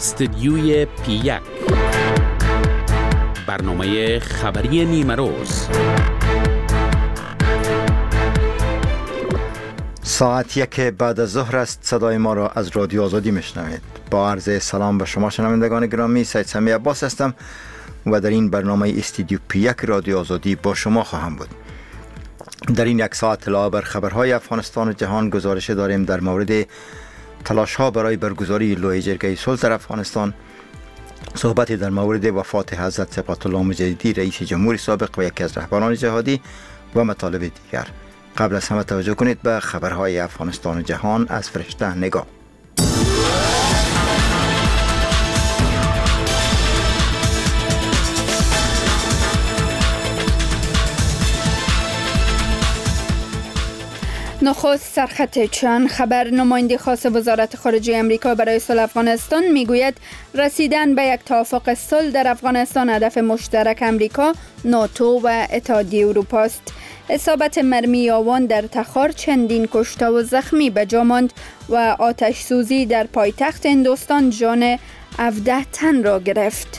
استدیوی پی1 برنامه خبری نیمه روز. ساعت 1 بعد از ظهر است. صدای ما را از رادیو آزادی میشنوید. با عرض سلام به شما شنوندگان گرامی، سید سمی عباس هستم و در این برنامه استدیو پی1 رادیو آزادی با شما خواهم بود. در این یک ساعت اطلاع بر خبرهای افغانستان و جهان گزارش داریم در مورد تلاش ها برای برگزاری لوی جرگه صلح در افغانستان، صحبتی در مورد وفات حضرت صبغت الله مجددی رئیس جمهور سابق و یکی از رهبران جهادی و مطالب دیگر. قبل از همه توجه کنید به خبرهای افغانستان و جهان از فرشته نگاه. نخست سرخط چند خبر. نماینده خاص وزارت خارجه امریکا برای صلح افغانستان میگوید رسیدن به یک توافق صلح در افغانستان هدف مشترک امریکا، ناتو و اتحادیه اروپا است. اصابت مرمی یاوان در تخار چندین کشته و زخمی به جا ماند و آتش سوزی در پایتخت هندوستان جان 17 تن را گرفت.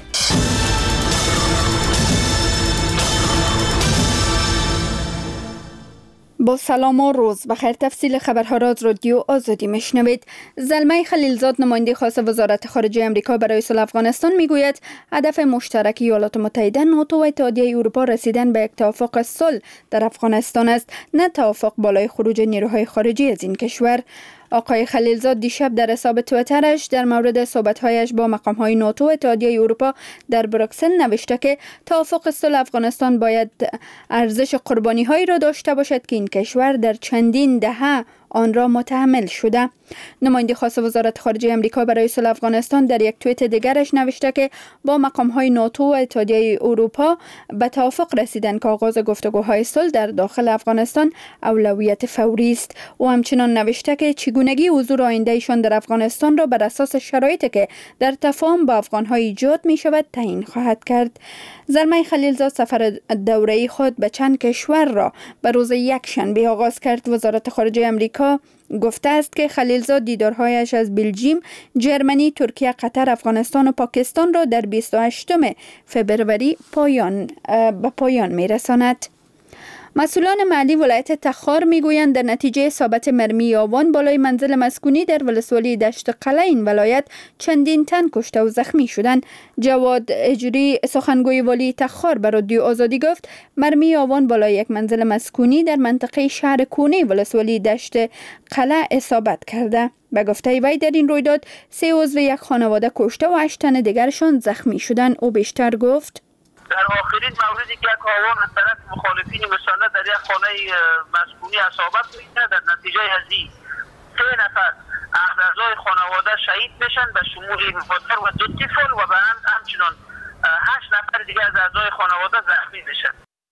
با سلام و روز بخیر. تفصیل خبرها را از رادیو آزادی میشنوید. زلمه خلیلزاد نماینده خاص وزارت خارجه امریکا برای صلح افغانستان میگوید هدف مشترک ایالات متحده، ناتو و اتحادیه اروپا رسیدن به یک توافق صلح در افغانستان است، نه توافق بالای خروج نیروهای خارجی از این کشور. آقای خلیلزاد دیشب در حساب توییترش در مورد صحبت‌هایش با مقام‌های ناتو و اتحادیه اروپا در بروکسل نوشته که توافق صلح افغانستان باید ارزش قربانی‌هایی را داشته باشد که این کشور در چندین دهه آن را متحمل شده. نماینده خاص وزارت خارجه امریکا برای صلح افغانستان در یک توییت دیگرش نوشته که با مقام‌های ناتو و اتحادیه اروپا به توافق رسیدن که آغاز گفتگوهای صلح در داخل افغانستان اولویت فوری است. او همچنان نوشته که چگونگی حضور آیندهشان در افغانستان را بر اساس شرایطی که در تفاهم با افغان‌ها ایجاد می‌شود تعیین خواهد کرد. زلمه خلیلزاد سفر دوره‌ای خود به چند کشور را به روز یکشنبه آغاز کرد. وزارت خارجه امریکا گفته است که خلیلزاد دیدارهایش از بلژیم، جرمنی، ترکیه، قطر، افغانستان و پاکستان را در 28 فبروری به پایان می‌رساند. مسئولان محلی ولایت تخار میگویند در نتیجه اصابت مرمی یاوان بالای منزل مسکونی در ولسوالی دشت قلعه این ولایت چندین تن کشته و زخمی شدند. جواد اجری سخنگوی والی تخار به رادیو آزادی گفت مرمی یاوان بالای یک منزل مسکونی در منطقه شهر کونه ولسوالی دشت قلعه اصابت کرده. به گفته وی در این رویداد 3 عضو یک خانواده کشته و 8 تن دیگرشان زخمی شدند. او بیشتر گفت در آخرین موردی که یک آوان از طرف مخالفین مسلح در یک خانه مسکونی اصابت میکنه، در نتیجه از این 3 نفر از اعضای خانواده شهید میشن به شمول مادر و 2 طفل و به همچنان 8 نفر دیگه از اعضای خانواده زخمی میشن.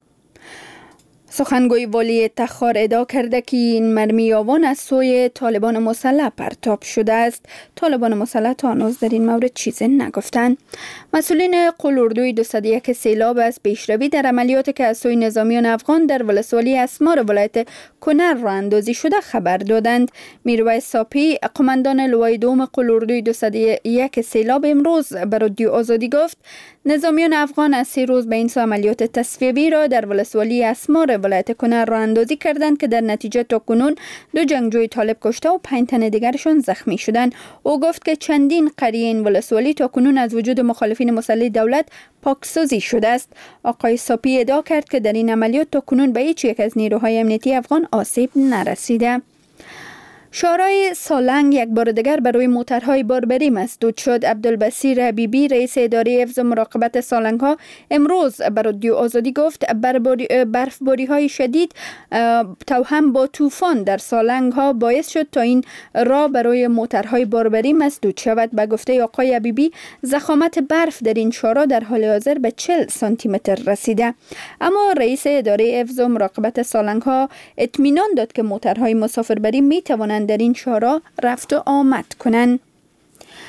سخنگوی والی تخار ادعا کرده که این مرمی یاوان از سوی طالبان مسلح پرتاب شده است. طالبان مسلح تا هنوز در این مورد چیزی نگفتند. مسئولین قلوردوی 201 سیلاب از پیشروی در عملیاتی که از سوی نظامیان افغان در ولسوالی اسمار ولایت کنر راه اندازی شده خبر دادند. میرویس ساپی قماندان لوای دوم قلوردوی 201 سیلاب امروز به رادیو آزادی گفت نظامیان افغان از 3 روز به این سو عملیات تصفیه‌ای را در ولسوالی اسمار ولایت کنر راه اندازی کردند که در نتیجه تاکنون 2 جنگجوی طالب کشته و 5 تن دیگرشان زخمی شدند. او گفت که چندین قریه این ولسوالی تاکنون از وجود مخالفین مسلح دولت پاکسازی شده است. آقای ساپی ادعا کرد که در این عملیات تاکنون به هیچ یک از نیروهای امنیتی افغان آسیب نرسیده. شورای سالنگ یک بار دیگر برای موترهای باربری مسدود شد. عبدالبصیر حبیبی رئیس اداره حفظ و مراقبت سالنگ ها امروز به رادیو آزادی گفت برفباری های شدید توهم با طوفان در سالنگ ها باعث شد تا این راه برای موترهای باربری مسدود شود. به گفته آقای حبیبی ضخامت برف در این شورا در حال حاضر به 40 سانتی متر رسیده. اما رئیس اداره حفظ و مراقبت سالنگ ها اطمینان داد که موترهای مسافربری می توانند در این شورا رفت و آمد کنند.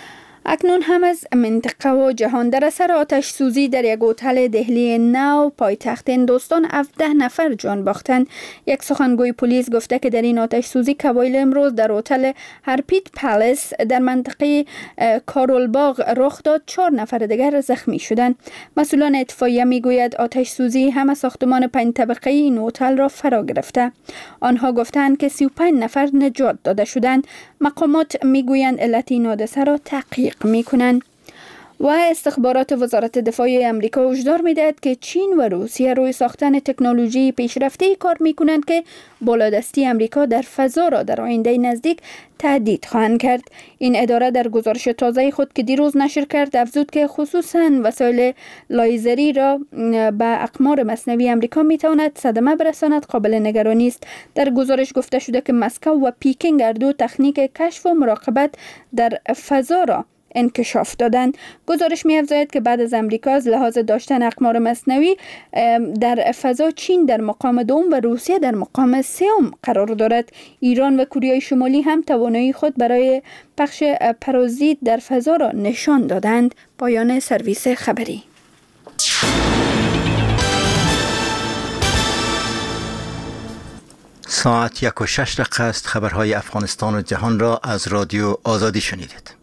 اکنون هم از منطقه و جهان در اثر آتش سوزی در یک هتل دهلی نو پایتخت هندوستان 17 نفر جان باختند. یک سخنگوی پلیس گفته که در این آتش سوزی که اوایل امروز در هتل هرپیت پالیس در منطقه کارول باغ رخ داد، 4 نفر دیگر زخمی شدند. مسئولان اطفائیه میگوید آتش سوزی هم ساختمان 5 طبقه این هتل را فرا گرفته. آنها گفتند که 35 نفر نجات داده شدند. مقامات میگویند علت این حادثه را تحقیق میکنند. و استخبارات وزارت دفاع امریکا هشدار میدهد که چین و روسیه روی ساختن تکنولوژی پیشرفته کار میکنند که بالادستی امریکا در فضا را در آینده نزدیک تهدید خواهند کرد. این اداره در گزارش تازه خود که دیروز نشر کرد افزود که خصوصا وسایل لایزری را به اقمار مصنوعی امریکا میتواند صدمه برساند قابل نگرانی است. در گزارش گفته شده که مسکو و پیکینگ هر دو تکنیک کشف و مراقبت در فضا را انکشاف دادند. گزارش می‌افزاید که بعد از امریکا از لحاظ داشتن اقمار مصنوعی در فضا، چین در مقام دوم و روسیه در مقام سوم قرار دارد. ایران و کره شمالی هم توانایی خود برای پخش پرازیت در فضا را نشان دادند. پایان سرویس خبری. ساعت 1:06 است. خبرهای افغانستان و جهان را از رادیو آزادی شنیدید.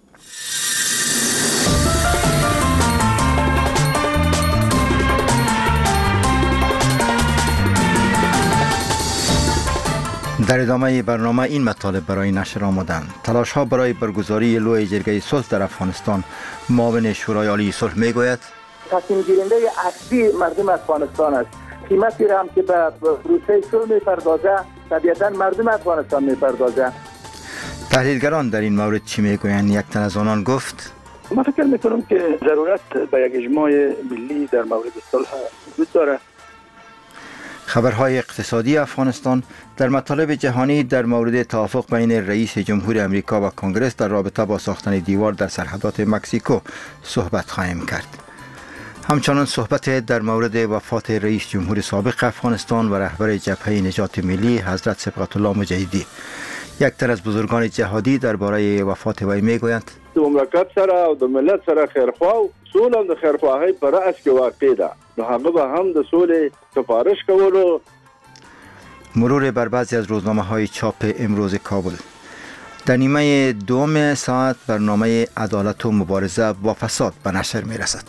در ادامه برنامه این مطالب برای نشر آمدند. تلاش ها برای برگزاری لوی جرگه صلح در افغانستان. معاون شورای عالی صلح میگوید تصمیم گیرنده اصلی مردم افغانستان است. قیمتی را هم که به پروسه صلح میپردازه طبیعتا مردم افغانستان میپردازه. تحلیلگران در این مورد چی میگویند؟ یک تن از آنان گفت من فکر میکنم که ضرورت به یک اجماع ملی در مورد صلح وجود داره. خبرهای اقتصادی افغانستان. در مطالب جهانی در مورد توافق بین رئیس جمهور امریکا و کنگره در رابطه با ساختن دیوار در سرحدات مکزیکو صحبت خواهیم کرد. همچنان صحبت در مورد وفات رئیس جمهور سابق افغانستان و رهبر جبهه نجات ملی حضرت صبغت الله مجاهدی. یک تن از بزرگان جهادی درباره وفات وی میگویند د مملکت سره او د ملت سره خیرخوا او سوله د خیرخواهی پر اساس کې واقع ده. نو هغه به هم د سولې سفارش کولو. مرور بر بعضی از روزنامه های چاپ امروز کابل. در نیمه دوم ساعت برنامه عدالت و مبارزه با فساد به نشر می رسد.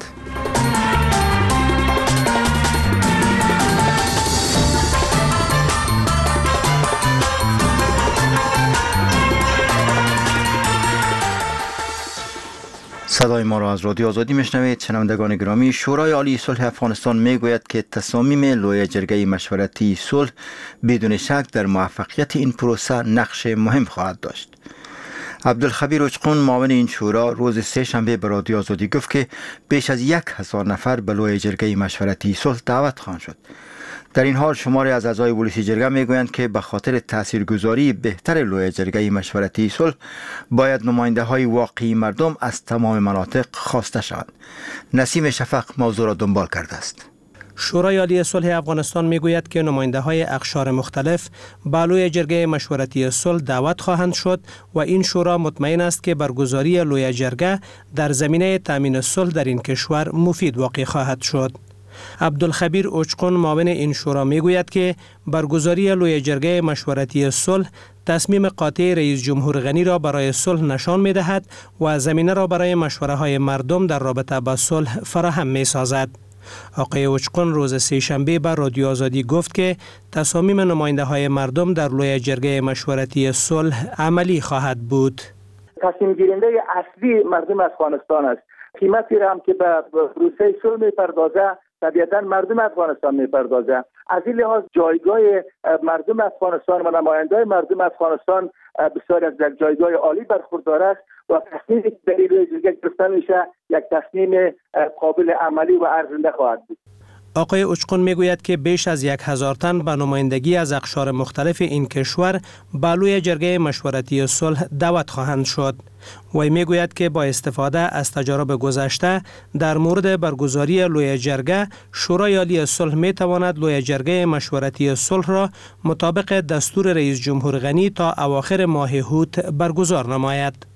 صدای ما را از رادیو آزادی میشنوید. شنوندگان گرامی، شورای عالی صلح افغانستان میگوید که تصامیم لوی جرگه مشورتی صلح بدون شک در موفقیت این پروسه نقش مهم خواهد داشت. عبدالخبیر اچقون معاون این شورا روز سه‌شنبه به رادیو آزادی گفت که بیش از 1000 نفر به لوی جرگه مشورتی صلح دعوت خواهند شد. در این حال شماری از اعضای ولسی جرگه میگویند که به خاطر تاثیرگذاری بهتر لوی جرگه مشورتی صلح باید نماینده های واقعی مردم از تمام مناطق خواسته شوند. نسیم شفق موضوع را دنبال کرده است. شورای عالی صلح افغانستان میگوید که نماینده های اقشار مختلف به لوی جرگه مشورتی صلح دعوت خواهند شد و این شورا مطمئن است که برگزاری لوی جرگه در زمینه تامین صلح در این کشور مفید واقع خواهد شد. عبدالخبیر اچقون معاون این شورا میگوید که برگزاری لوی جرگه مشورتی صلح تصمیم قاطع رئیس جمهور غنی را برای صلح نشان می‌دهد و زمینه را برای مشوره های مردم در رابطه با صلح فراهم می‌سازد. آقای اچقون روز سه‌شنبه به رادیو آزادی گفت که تصامیم نماینده های مردم در لوی جرگه مشورتی صلح عملی خواهد بود. تصمیم گیرنده اصلی مردم افغانستان است. قیمتی را هم که به پروسه صلح می‌پردازه طبیعتا مردم افغانستان می‌پردازه. از این لحاظ جایگاه مردم افغانستان و نماینده مردم افغانستان بسیار از یک جایگاه عالی برخوردار است و تصمیمی که در این جرگه گرفته میشه یک تصمیم قابل عملی و ارزنده خواهد بود. آقای اچقون میگوید که بیش از 1000 تن به نمایندگی از اقشار مختلف این کشور به لوی جرگه مشورتی صلح دعوت خواهند شد. وی میگوید که با استفاده از تجارب گذشته در مورد برگزاری لوی جرگه، شورای عالی صلح می تواند لوی جرگه مشورتی صلح را مطابق دستور رئیس جمهور غنی تا اواخر ماه هوت برگزار نماید.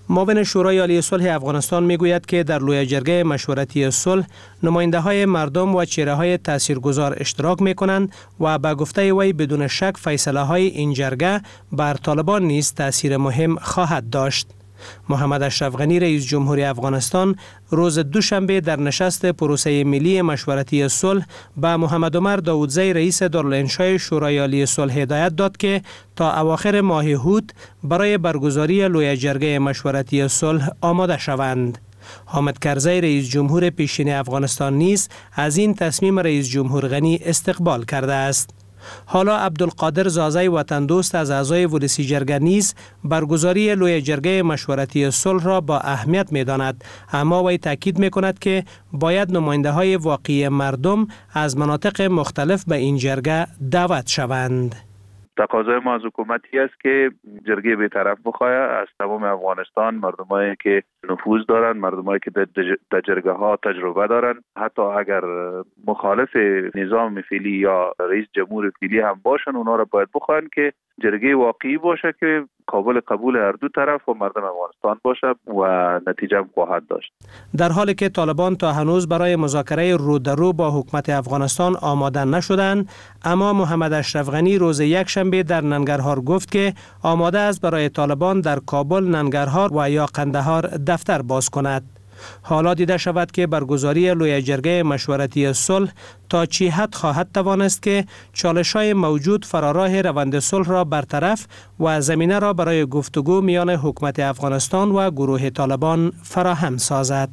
معاون شورای عالی صلح افغانستان میگوید که در لوی جرگه مشورتی صلح نماینده های مردم و چهره های تاثیرگذار اشتراک می کنند و به گفته وی بدون شک فیصله های این جرگه بر طالبان نیز تاثیر مهم خواهد داشت. محمد اشرف غنی رئیس جمهوری افغانستان روز دوشنبه در نشست پروسه ملی مشورتی صلح به محمد عمر داودزی رئیس دارالانشای شورای عالی صلح هدایت داد که تا اواخر ماه هود برای برگزاری لوی جرگه مشورتی صلح آماده شوند. حامد کرزی رئیس جمهور پیشین افغانستان نیز از این تصمیم رئیس جمهور غنی استقبال کرده است. حالا عبدالقادر زازی وطن دوست از اعضای ولسی جرگه نیز برگزاری لوی جرگه مشورتی صلح را با اهمیت می داند، اما وی تاکید می کند که باید نماینده های واقعی مردم از مناطق مختلف به این جرگه دعوت شوند. تقاضای ما از حکومتی است که جرگه بی‌طرف بخواه از تمام افغانستان، مردمایی که نفوذ دارند، مردمایی که در جرگه ها تجربه دارند، حتی اگر مخالف نظام فعلی یا رئیس جمهور فعلی هم باشن، اونا را باید بخواهند که جرگه واقعی باشه که قابل قبول هر دو طرف و مردم افغانستان باشه و نتیجه خواهد داشت. در حالی که طالبان تا هنوز برای مذاکره رو در رو با حکومت افغانستان آماده نشدند، اما محمد اشرف غنی روز یکشنبه در ننگرهار گفت که آماده است برای طالبان در کابل، ننگرهار و یا قندهار دفتر باز کند. حالا دیده شود که برگزاری لوی جرگه مشورتی صلح تا چی حد خواهد توانست که چالش‌های موجود فراراه روند صلح را برطرف و زمینه را برای گفتگو میان حکومت افغانستان و گروه طالبان فراهم سازد.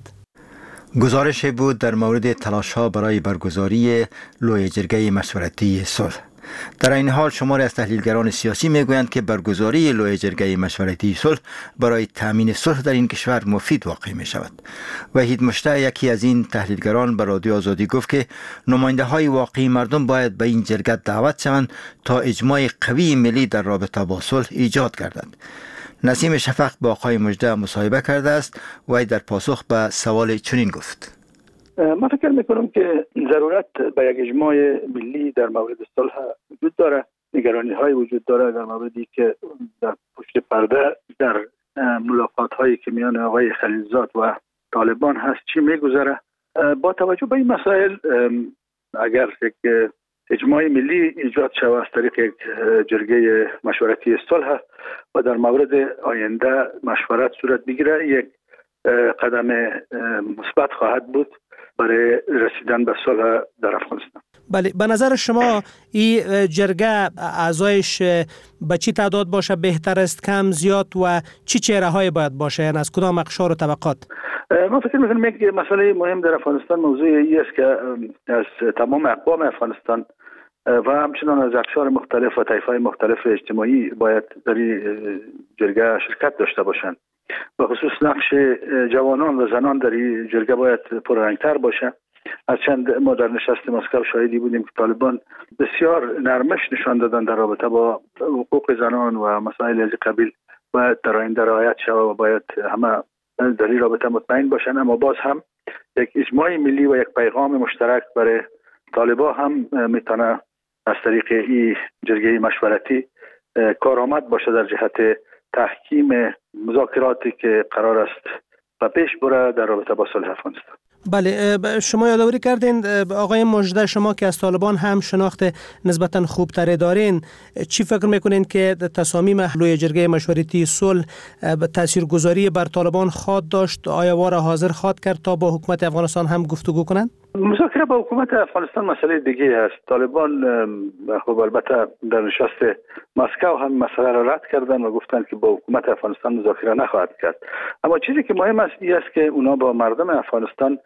گزارش بود در مورد تلاش‌ها برای برگزاری لوی جرگه مشورتی صلح. در این حال شماری از تحلیلگران سیاسی میگویند که برگزاری لوی جرگه مشورتی صلح برای تامین صلح در این کشور مفید واقع می شود. وحید مشتاق، یکی از این تحلیلگران، به رادیو آزادی گفت که نماینده های واقعی مردم باید به این جرگه دعوت شوند تا اجماع قوی ملی در رابطه با صلح ایجاد گردد. نسیم شفق با آقای مجده مصاحبه کرده است و در پاسخ به سوال چنین گفت: من فکر میکنم که ضرورت به یک اجماع ملی در مورد صلح وجود داره. نگرانی های وجود داره در موردی که در پشت پرده در ملاقات هایی که میان آقای خلیلزاد و طالبان هست چی میگذره. با توجه به این مسائل اگر یک اجماع ملی ایجاد شود از طریق یک جرگه مشورتی صلح و در مورد آینده مشورت صورت بگیره، یک قدم مثبت خواهد بود برای رسیدن به صلح در افغانستان. بله، به نظر شما این جرگه اعضایش به چی تعداد باشه بهتر است، کم، زیاد و چی چهره های باید باشه، یعنی از کدام اقشار و طبقات؟ من فکر می‌کنم یک مسئله مهم در افغانستان موضوع این است که از تمام اقوام افغانستان و همچنان از اقشار مختلف و طایفه‌های مختلف اجتماعی باید در این جرگه شرکت داشته باشند. به خصوص نقش جوانان و زنان در این جرگه باید پررنگ‌تر باشه. از چند ما در نشست مسکو شاهدی بودیم که طالبان بسیار نرمش نشان دادن در رابطه با حقوق زنان و مسائل از قبیل باید در آینده رعایت شود و باید همه در این رابطه مطمئن باشن. اما باز هم یک اجماع ملی و یک پیغام مشترک برای طالبان هم میتونه از طریق این جرگه مشورتی کارآمد باشه در جهت تحکیم مذاکراتی که قرار است و پیش بره در رابطه با صلح افغانستان. بله، شما یادآوری کردین آقای مجده، شما که از طالبان هم شناخت نسبتا خوبتری دارین، چی فکر میکنین که تصامیم لوی جرگه مشورتی صلح تاثیرگذاری بر طالبان خواهد داشت؟ آیا وارا حاضر خواهد کرد تا با حکومت افغانستان هم گفتگو کنند؟ مذاکره با حکومت افغانستان مسئله دیگه است. طالبان خب البته در نشست مسکو هم مسئله را رد کردن و گفتن که با حکومت افغانستان مذاکره نخواهد کرد. اما چیزی که مهم است این است که اونا با مردم افغانستان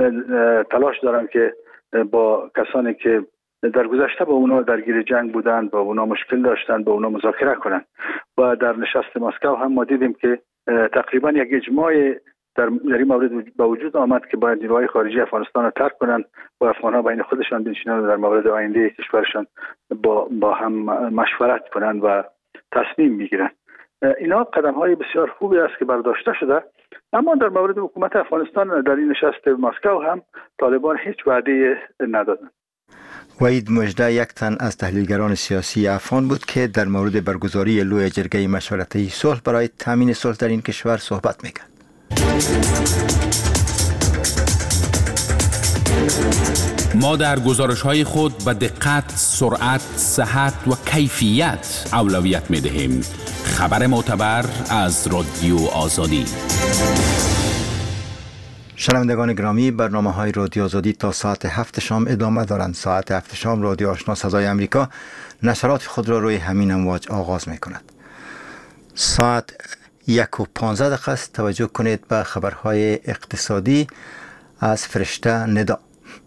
تلاش دارن که با کسانی که در گذشته با اونا درگیر جنگ بودند، با اونا مشکل داشتن، با اونا مذاکره کنند. و در نشست مسکو هم ما دیدیم که تقریبا یک اجماع در این مورد با وجود آمد که باید نیروهای خارجی افغانستان را ترک کنند و افغان‌ها بین خودشان بنشینند و در مورد آینده کشورشان با هم مشورت کنند و تصمیم بگیرند. اینا قدم‌های بسیار خوبی است که برداشته شده. اما در مورد حکومت افغانستان در این نشست مسکو هم طالبان هیچ وعده ندادند. وحید مژده یک تن از تحلیلگران سیاسی افغان بود که در مورد برگزاری لوی جرگه مشورتی صلح برای تامین صلح در این کشور صحبت میکرد. ما در گزارش‌های خود به دقت، سرعت، صحت و کیفیت اولویت می‌دهیم. خبر معتبر از رادیو آزادی. شنوندگان گرامی، برنامه‌های رادیو آزادی تا ساعت 7 شام ادامه دارند. ساعت 7 شام رادیو آشنا صدای امریکا نشرات خود را روی همین امواج آغاز می‌کند. ساعت 1:15 است. توجه کنید به خبرهای اقتصادی از فرشته ندا.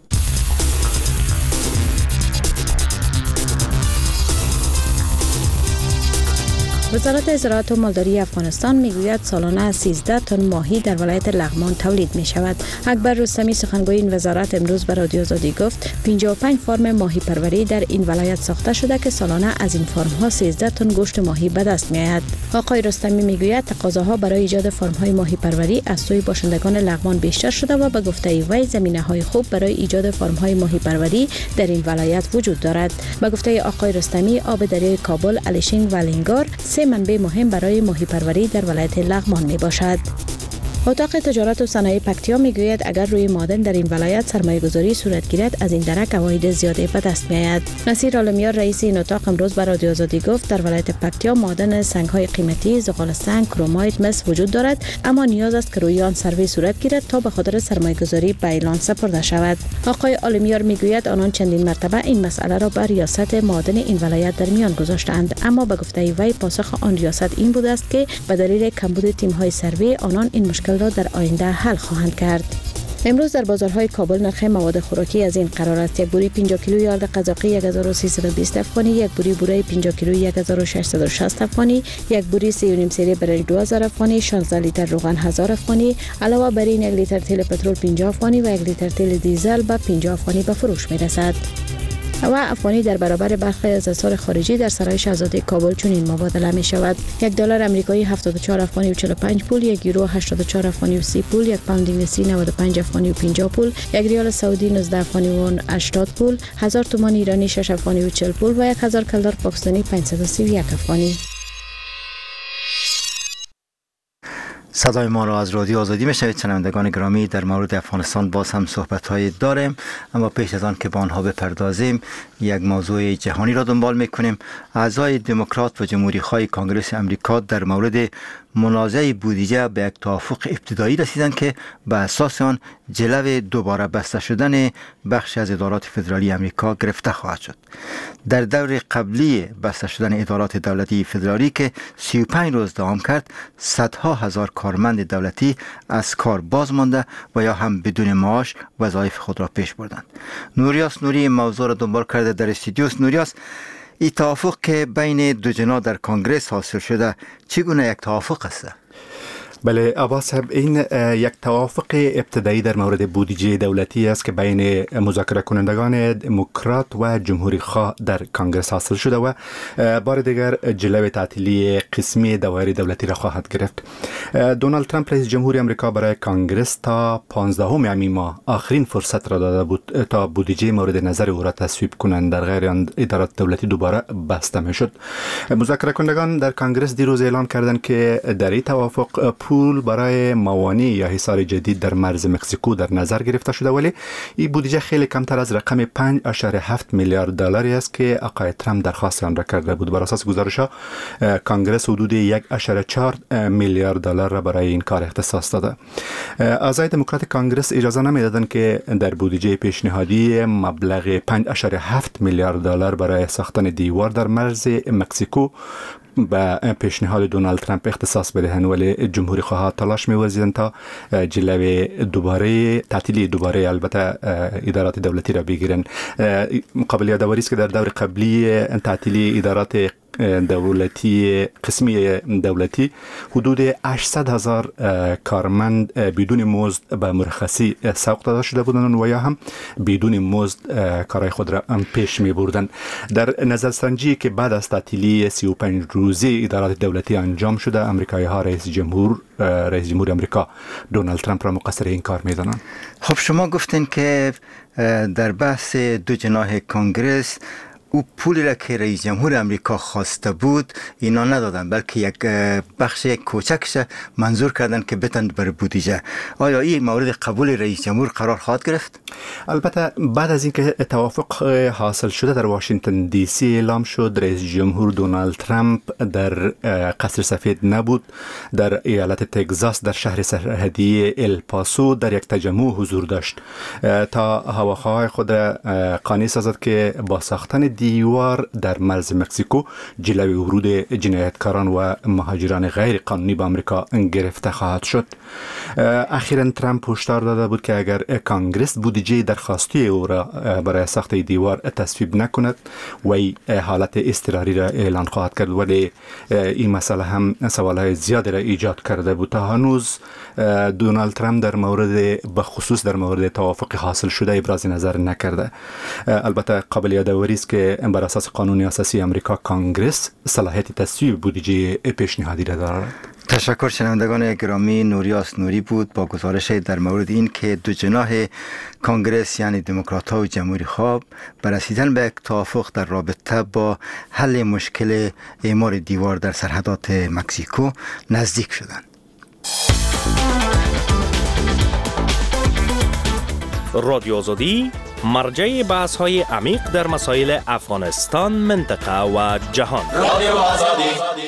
وزارت زراعت و مالداری افغانستان میگوید سالانه 13 تن ماهی در ولایت لغمان تولید می شود. اکبر رستمی سخنگوی این وزارت امروز به رادیو آزادی گفت 55 فرم ماهی پروری در این ولایت ساخته شده که سالانه از این فرم ها 13 تن گوشت ماهی به دست می آید. آقای رستمی میگوید تقاضاها برای ایجاد فرم های ماهی پروری از سوی باشندگان لغمان بیشتر شده و به گفته وی زمینه های خوب برای ایجاد فرم های ماهی پروری در این ولایت وجود دارد. به گفته آقای رستمی آب دریای کابل، الیشینگ و لنگار سه منبع مهم برای ماهی پروری در ولایت لغمان می باشد. اتاق تجارت و صنایع پکتیا میگوید اگر روی معدن در این ولایت سرمایه گذاری صورت گیرد از این درک عواید زیاده به دست می آید. نصیر عالمیار رئیس این اتاق امروز به رادیو آزادی گفت در ولایت پکتیا معدن سنگ های قیمتی، زغال سنگ، کرومایت، مس وجود دارد، اما نیاز است که روی آن سروی صورت گیرد تا به خاطر سرمایه گذاری به اعلان سپرده شود. آقای عالمیار میگوید آنان چندین مرتبه این مسئله را به ریاست معدن این ولایت در میان گذاشتند، اما به گفته وی پاسخ آن ریاست این بوده است که به دلیل کمبود تیم های سروی آنان این مشکل را در آینده حل خواهند کرد. امروز در بازارهای کابل نرخ مواد خوراکی از این قرار است: یک بوری 50 کیلویی آرد قزاقی 1320 افغانی، یک بوری بوره 50 کیلویی 1660 افغانی، یک بوری 3.5 سری برنج 2000 افغانی، 16 لیتر روغن 1000 افغانی، علاوه بر این 1 لیتر تیل پترول 50 افغانی و 1 لیتر تیل دیزل به 50 افغانی به فروش می‌رسد. و افغانی در برابر برخی از اسعار خارجی در سرای شاهزاده کابل چنین مبادله می شود: یک دلار امریکایی 74 افغانی و 45 پول، یک یورو 84 افغانی و 30 پول، یک پوند انگلیسی 95 افغانی و 50 پول، یک ریال سعودی 19 افغانی و 80 پول، 1000 تومان ایرانی 6 افغانی و 40 پول و 1000 کلدار پاکستانی 531 افغانی. صدای ما را از رادیو آزادی میشنوید. شنوندگان گرامی، در مورد افغانستان باز هم صحبت‌هایی داریم، اما پیش از آن که به آنها بپردازیم یک موضوع جهانی را دنبال میکنیم. اعضای دموکرات و جمهوری‌خواه کانگرس امریکا در مورد منازعه بودجه به یک توافق ابتدایی رسیدند که به اساس آن جلو دوباره بسته شدن بخش از ادارات فدرالی امریکا گرفته خواهد شد. در دور قبلی بسته شدن ادارات دولتی فدرالی که 35 روز دوام کرد، صدها هزار کارمند دولتی از کار باز مانده و یا هم بدون معاش وظایف خود را پیش بردند. نوریاس نوری موضوع را دنبال کرده در استودیوس. نوریاس، این توافق که بین دو جنا در کنگره حاصل شده چگونه یک توافق است؟ بله عباس صاحب، این یک توافق ابتدایی در مورد بودجه دولتی است که بین مذاکره کنندگان دموکرات و جمهوری خواه در کنگره حاصل شده و بار دیگر جلوی تعطیلی قسمی دوائر دولتی را خواهد گرفت. دونالد ترامپ رئیس جمهوری آمریکا برای کنگره تا 15 همین ماه آخرین فرصت را داده بود تا بودجه مورد نظر او را تصویب کنند. در غیر آن ادارات دولتی دوباره بسته میشد. مذاکره کنندگان در کنگره دیروز اعلام کردند که در این توافق پول برای موانع یا حصار جدید در مرز مکزیکو در نظر گرفته شده، ولی این بودجه خیلی کمتر از رقم 5.7 میلیارد دلاری است که آقای ترامپ درخواست آن را کرده بود. بر اساس گزارش‌ها کنگره حدود 1.4 میلیارد دلار را برای این کار اختصاص داده. اعضای دموکرات کنگره اجازه نمیدادند که در بودجه پیشنهادی مبلغ 5.7 میلیارد دلار برای ساختن دیوار در مرز مکزیکو به پیشنهاد دونالد ترامپ اختصاص بدهند، ولی جمهوری خواها تلاش می‌ورزیدند تا جلوی دوباره تعطیلی دوباره البته ادارات دولتی را بگیرند. قابل یادآوری است که در دور قبلی تعطیلی ادارات دولتی قسمی دولتی حدود 800,000 کارمند بدون مزد به مرخصی سوق داده شده بودند و یا هم بدون مزد کارهای خود را پیش می بردند. در نظرسنجی که بعد از تعطیلی 35 روزه ادارات دولتی انجام شده، امریکایی ها رئیس جمهور امریکا دونالد ترامپ را مقصر این کار می دانند. خب شما گفتین که در بحث دو جناح کانگرس او پولی را که رئیس جمهور امریکا خواسته بود اینا ندادن، بلکه یک بخش کوچکش منظور کردن که بتند بر بودجه. آیا این مورد قبول رئیس جمهور قرار خواهد گرفت؟ البته بعد از اینکه توافق حاصل شده در واشنگتن دی سی اعلام شد، رئیس جمهور دونالد ترامپ در قصر سفید نبود. در ایالت تگزاس در شهر سرحدی الپاسو در یک تجمع حضور داشت تا هواخواه خود قانع سازد که با ساختن دیوار در مرز مکزیکو جلوی ورود جنایتکاران و مهاجران غیر قانونی به آمریکا گرفته خواهد شد. اخیراً ترامپ هشدار داده بود که اگر کانگرس بودجه درخواستی او را برای ساخت دیوار تصویب نکند وی حالت اضطراری را اعلان خواهد کرد، ولی این مسئله هم سوالهای زیادی را ایجاد کرده بود. تا هنوز دونالد ترامپ به خصوص در مورد توافق حاصل شده ابراز نظر نکرده. البته قابل یادآوری است که بر اساس قانون اساسی امریکا کانگرس صلاحیت تصویب بودجه پیشنهادی را دارد. تشکر. شنوندگان گرامی، نوریاس نوری بود با گزارش در مورد این که دو جناح کانگرس یعنی دموکرات ها و جمهوری خواه بر رسیدن به یک توافق در رابطه با حل مشکل اعمار دیوار در سرحدات مکزیکو نزدیک شدند. رادیو آزادی مرجع بحث های عمیق در مسائل افغانستان، منطقه و جهان. رادیو آزادی.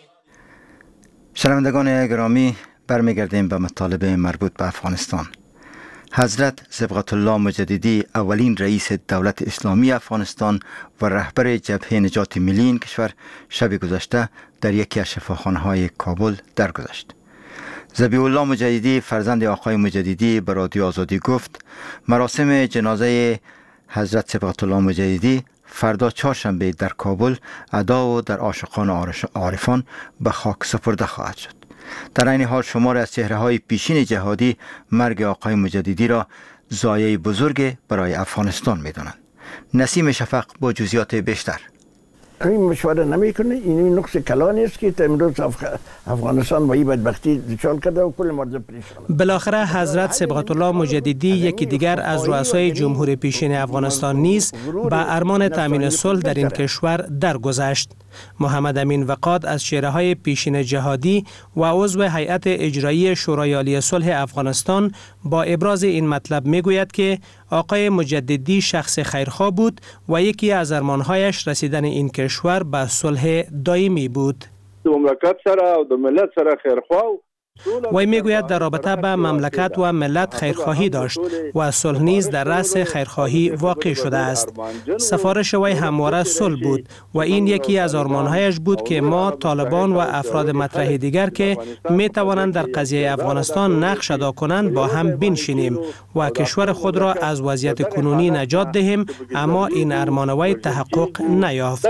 شنوندگان گرامی، برمیگردیم به مطالب مربوط به افغانستان. حضرت صبغت الله مجددی اولین رئیس دولت اسلامی افغانستان و رهبر جبهه نجات ملی این کشور شب گذشته در یکی از شفاخانه‌های کابل درگذشت. ذبیح الله مجددی فرزند آقای مجددی به رادیو آزادی گفت مراسم جنازه حضرت صبغت الله مجددی فردا چهارشنبه در کابل ادا و در عاشقان عارفان به خاک سپرده خواهد شد. در این حال شمار از چهره‌های پیشین جهادی مرگ آقای مجددی را ضایعه بزرگ برای افغانستان می‌دانند. نسیم شفق با جزئیات بیشتر. این مشوره نمیکنه. این نقص کلانی است که امروز افغانستان با این بدبختی دچار کرده و کل مردم پریشان. بالاخره حضرت صبغت الله مجددی یکی دیگر از رؤسای جمهور پیشین افغانستان نیز به ارمان تامین صلح در این کشور درگذشت. محمد امین وقاد از چهره‌های پیشین جهادی و عضو هیئت اجرایی شورای عالی صلح افغانستان با ابراز این مطلب میگوید که آقای مجددی شخص خیرخواه بود و یکی از ارمان‌هایش رسیدن این کشور به صلح دائمی بود. مملکت سره او د ملت سره خیرخواه وی میگوید در رابطه به مملکت و ملت خیرخواهی داشت و صلح نیز در رأس خیرخواهی واقع شده است. سفارش وی همواره صلح بود و این یکی از آرمانهایش بود که ما طالبان و افراد مطرح دیگر که می توانند در قضیه افغانستان نقش ادا کنند با هم بنشینیم و کشور خود را از وضعیت کنونی نجات دهیم، اما این ارمان وی تحقق نیافت.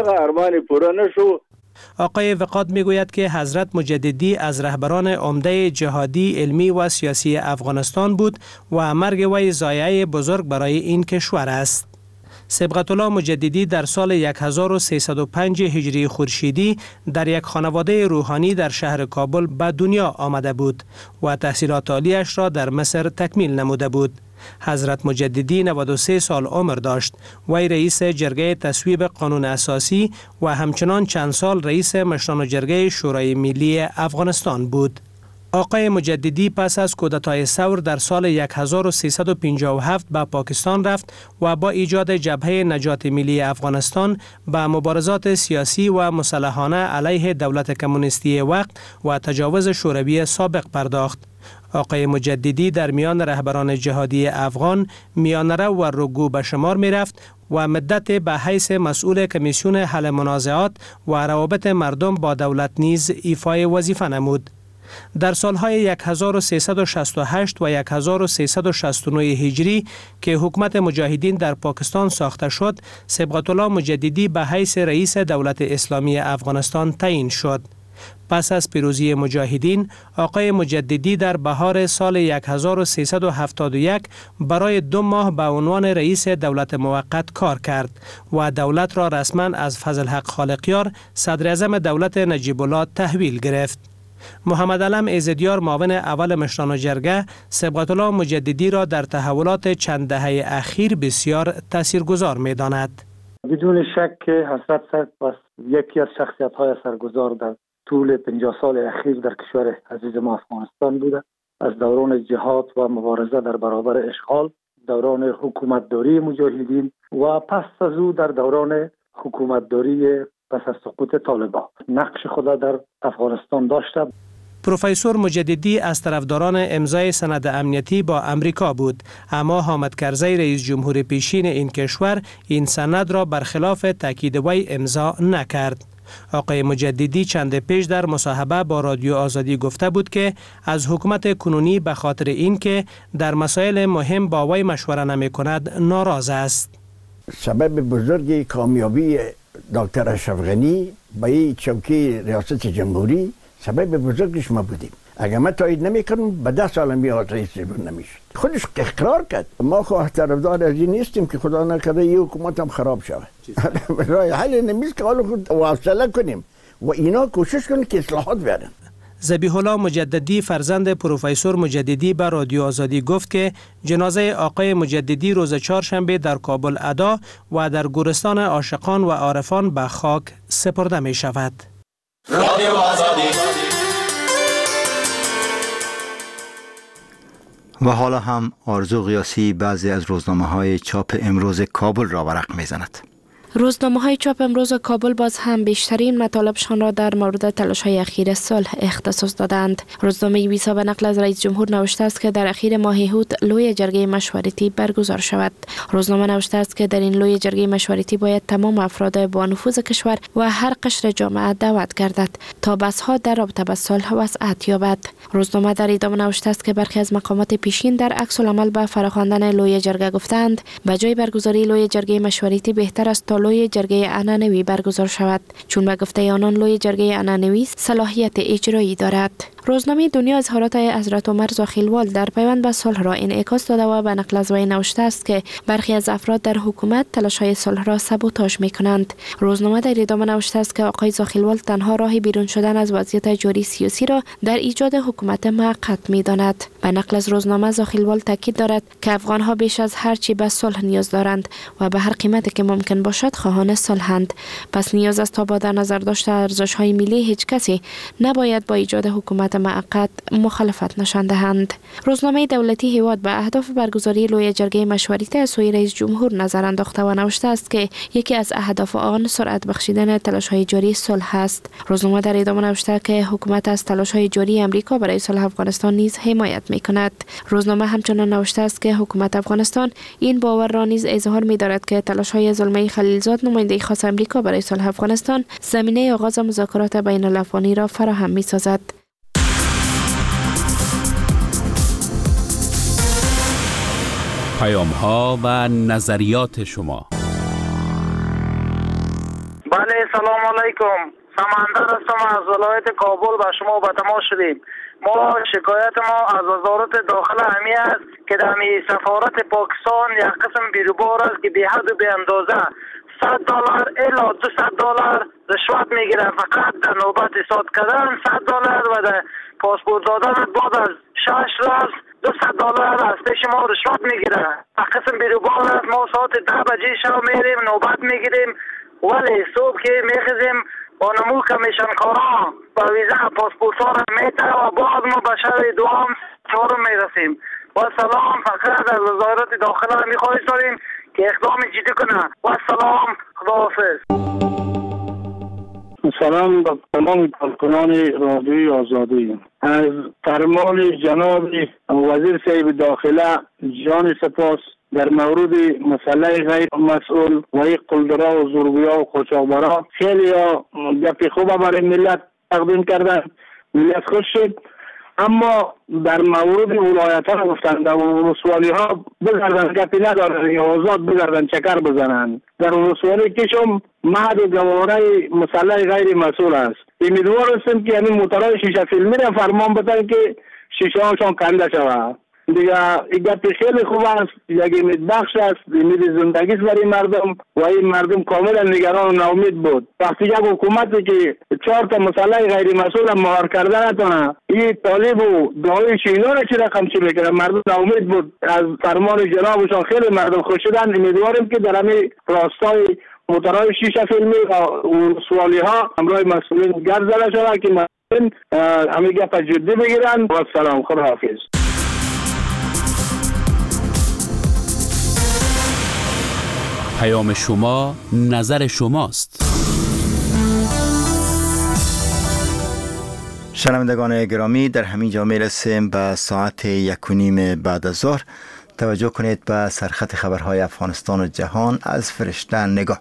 آقای وقاد میگوید که حضرت مجددی از رهبران عمده جهادی، علمی و سیاسی افغانستان بود و مرگ وی ضایعه بزرگ برای این کشور است. صبغت الله مجددی در سال 1305 هجری خورشیدی در یک خانواده روحانی در شهر کابل به دنیا آمده بود و تحصیلات عالیش را در مصر تکمیل نموده بود. حضرت مجددی 93 سال عمر داشت. وی رئیس جرگه تصویب قانون اساسی و همچنان چند سال رئیس مشران جرگه شورای ملی افغانستان بود. آقای مجددی پس از کودتای ثور در سال 1357 به پاکستان رفت و با ایجاد جبهه نجات ملی افغانستان به مبارزات سیاسی و مسلحانه علیه دولت کمونیستی وقت و تجاوز شوروی سابق پرداخت. آقای مجددی در میان رهبران جهادی افغان میانره و رگو به شمار می رفت و مدت به حیث مسئول کمیسیون حل منازعات و روابط مردم با دولت نیز ایفای وظیفه نمود. در سالهای 1368 و 1369 هجری که حکومت مجاهدین در پاکستان ساخته شد، صبغت الله مجددی به حیث رئیس دولت اسلامی افغانستان تعیین شد. پس از پیروزی مجاهدین، آقای مجددی در بهار سال 1371 برای 2 ماه به عنوان رئیس دولت موقت کار کرد و دولت را رسما از فضل حق خالقیار صدر اعظم دولت نجیب الله تحویل گرفت. محمد علم ایزدیار معاون اول مشران جرگه صبغت الله مجددی را در تحولات چند دهه اخیر بسیار تاثیرگذار می‌داند. بدون شک که حضرت صاحب یکی از شخصیت‌های سرگذار در طول 50 سال اخیر در کشور عزیز ما افغانستان بوده. از دوران جهاد و مبارزه در برابر اشغال، دوران حکومتداری مجاهدین و پس از او در دوران حکومتداری پس از سقوط طالبان نقش خود در افغانستان داشته. پروفسور مجددی از طرفداران امضای سند امنیتی با امریکا بود، اما حامد کرزی رئیس جمهور پیشین این کشور این سند را برخلاف تاکید وی امضا نکرد. آقای مجددی چند پیش در مصاحبه با رادیو آزادی گفته بود که از حکومت کنونی به خاطر اینکه در مسائل مهم با وی مشوره نمی کند ناراض است. سبب بزرگی کامیابی دکتر اشرف غنی به این چوکی ریاست جمهوری سبب بزرگش ما بودیم. اگر من تایید نمیکنم به 10 سال میاد رئیس جمهور نمیشد. خودش اقرار کرد. ما خواه طرفدار از این نیستیم که خدا نکرده این حکومت هم خراب شود. راه حل نمیست که حالا خود حوصله کنیم و اینا کوشش کنیم که اصلاحات بیارن. ذبیح الله مجددی فرزند پروفسور مجددی به رادیو آزادی گفت که جنازه آقای مجددی روز چهارشنبه در کابل ادا و در گورستان عاشقان و عارفان به خاک سپرده می شود. رادیو آزادی. و حالا هم آرزو قیاسی بعضی از روزنامه‌های چاپ امروز کابل را ورق می‌زند. روزنامه‌های چاپ امروز کابل باز هم بیشترین مطالبشان را در مورد تلاش‌های اخیر صلح اختصاص دادند. روزنامه ویسا به نقل از رئیس جمهور نوشته است که در اخیر ماه هوت لوی جرگه مشورتی برگزار شود. روزنامه نوشته است که در این لوی جرگه مشورتی باید تمام افراد با نفوذ کشور و هر قشر جامعه دعوت گردد تا بحث‌ها در رابطه با صلح وسعت یابد. روزنامه در ادامه نوشته است که برخی از مقامات پیشین در عکس العمل به فراخواندن لوی جرگه گفتند به جای برگزاری لوی جرگه مشورتی بهتر است تا لوی جرگه عنعنوی برگزار شود، چون به گفته آنان لوی جرگه عنعنوی صلاحیت اجرایی دارد. روزنامه دنیا اظهارات حضرت عمر زاخیلوال در پیوند به صلح را انعکاس داده و به نقل از وی نوشته است که برخی از افراد در حکومت تلاش‌های صلح را سابوتاژ می‌کنند. روزنامه در ادامه نوشته است که آقای زاخیلوال تنها راه بیرون شدن از وضعیت جاری سیاسی را در ایجاد حکومت موقت می‌داند. به نقل از روزنامه زاخیلوال تاکید دارد که افغان‌ها بیش از هر چی به صلح نیاز دارند و به هر قیمتی که ممکن باشد خواهان صلحند. پس نیاز است تا با در نظر داشته ارزش‌های ملی هیچ کسی نباید با ایجاد حکومت موقت مخالفت نشان دهند. روزنامه دولتی هیواد به اهداف برگزاری لوی جرگه مشورتی از سوی رئیس جمهور نظر انداخته و نوشته است که یکی از اهداف آن سرعت بخشیدن تلاش‌های جاری صلح است. روزنامه در ادامه نوشته که حکومت از تلاش‌های جاری امریکا برای صلح افغانستان نیز حمایت می‌کند. روزنامه همچنان نوشته است که حکومت افغانستان این باور را نیز اظهار می‌دارد که تلاش‌های زلمه خلیلزاد نماینده خاص امریکا برای صلح افغانستان زمینه آغاز مذاکرات بین الافغانی را فراهم می‌سازد. پیام‌ها و نظریات شما. بله، سلام علیکم. سمندر هستم از ولایت کابل به شما به تماس شدیم. ما شکایت ما از وزارت داخله همی است که در سفارت پاکستان یک قسم بیروبار است که بی حد و بی اندازه $100 الی $200 رشوت میگیره. فقط در نوبت ایستاد کردن $100 و در پاسپورت دادن بعد از 6 روز $200 از پیش ما رشوت میگیره. قسم بیروبار است. ما ساعت 10 بجه شب میریم نوبت میگیریم، ولی صبح که میخیزیم با نمو کمیشن کارا با ویزا پاسپورت ها را میتره و بعد ما به شهر دوام 4 میرسیم. و سلام فقط از وزارت داخله میخواهیم داریم که اقدام جدی کنه. و سلام، خداحافظ. سلام به تمام کارکنان رادیوی آزادی. از فرمان جناب وزیر صاحب داخله جان سپاس در مورد مسئله غیر مسئول و قلدرها و زورگویا و قاچاقبرا خیلی گپ خوب برای ملت تقدیم کردن. ملت خوش شد. اما در مورد ولایت ها گفتند و ولسوالی ها بگردن گپی ندارن یا آزاد بگردن چکر بزنن. در ولسوالی کشم مهد گواره مسلح غیر مسئول است. امیدوار هستم که همین موترهای شیشه فیلمی را فرمان بدن که شیشه هاشون کنده شود. دیگه این گپی خیلی خوب است، یک امید بخش است، امید زندگی است برای مردم و این مردم کاملا نگران و ناامید بود. وقتی یک حکومتی که 4 تا مسئله غیر مسئول مهار کرده نتونه این طالب و دعای شینا را چی رقم چی بکنه، مردم ناامید بود. از فرمان جنابشان خیلی مردم خوش شدن. امیدوارم که در همین راستای موترهای شیشه فیلمی و سوالی ها همراه مسئولین گرد زده شده که مردم همه گپ جدی بگیرن. و سلام، خداحافظ. پیام شما نظر شماست. شنوندگان گرامی، در همین جا میرسیم به ساعت 1:30 بعد از ظهر. توجه کنید به سرخط خبرهای افغانستان و جهان از فرشته نگاه.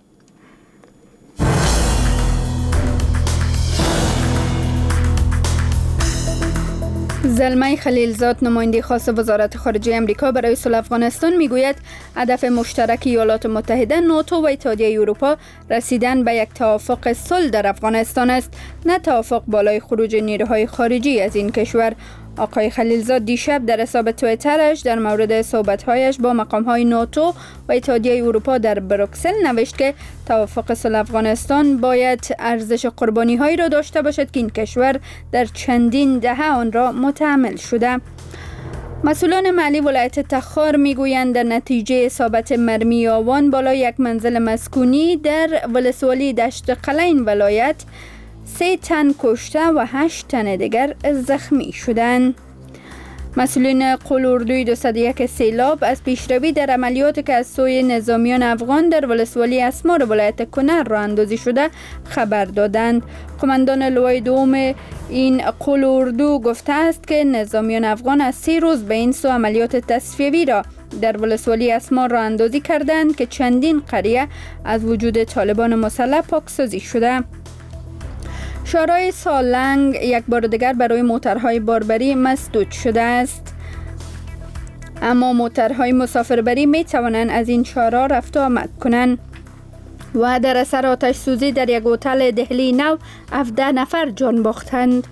زلمه خلیلزاد، نماینده خاص وزارت خارجه امریکا برای صلح افغانستان، میگوید هدف مشترک ایالات متحده، ناتو و اتحادیه اروپا رسیدن به یک توافق صلح در افغانستان است، نه توافق بالای خروج نیروهای خارجی از این کشور. آقای خلیلزاد دیشب در حساب توییترش در مورد صحبت‌هایش با مقام‌های ناتو و اتحادیه اروپا در بروکسل نوشت که توافق صلح افغانستان باید ارزش قربانی‌هایی را داشته باشد که این کشور در چندین دهه آن را متحمل شده. مسئولان محلی ولایت تخار میگویند در نتیجه اصابت مرمی آوان بالای یک منزل مسکونی در ولسوالی دشت قلعین ولایت 3 تن کشته و 8 تن دیگر زخمی شدند. مسئولین قلوردوی 201 سیلاب از پیشروی در عملیاتی که از سوی نظامیان افغان در ولسوالی اسمار ولایت کنر راه اندازی شده خبر دادند. قماندان لوای دوم این قلوردو گفته است که نظامیان افغان از 3 روز به این سو عملیات تصفیوی را در ولسوالی اسمار راه اندازی کردند که چندین قریه از وجود طالبان مسلح پاکسازی شده. شارع سالنگ یک بار دیگر برای موترهای باربری مسدود شده است، اما موترهای مسافربری می توانند از این شارع رفت و آمد کنند. و در اثر آتش سوزی در یک هتل دهلی نو 17 نفر جان باختند.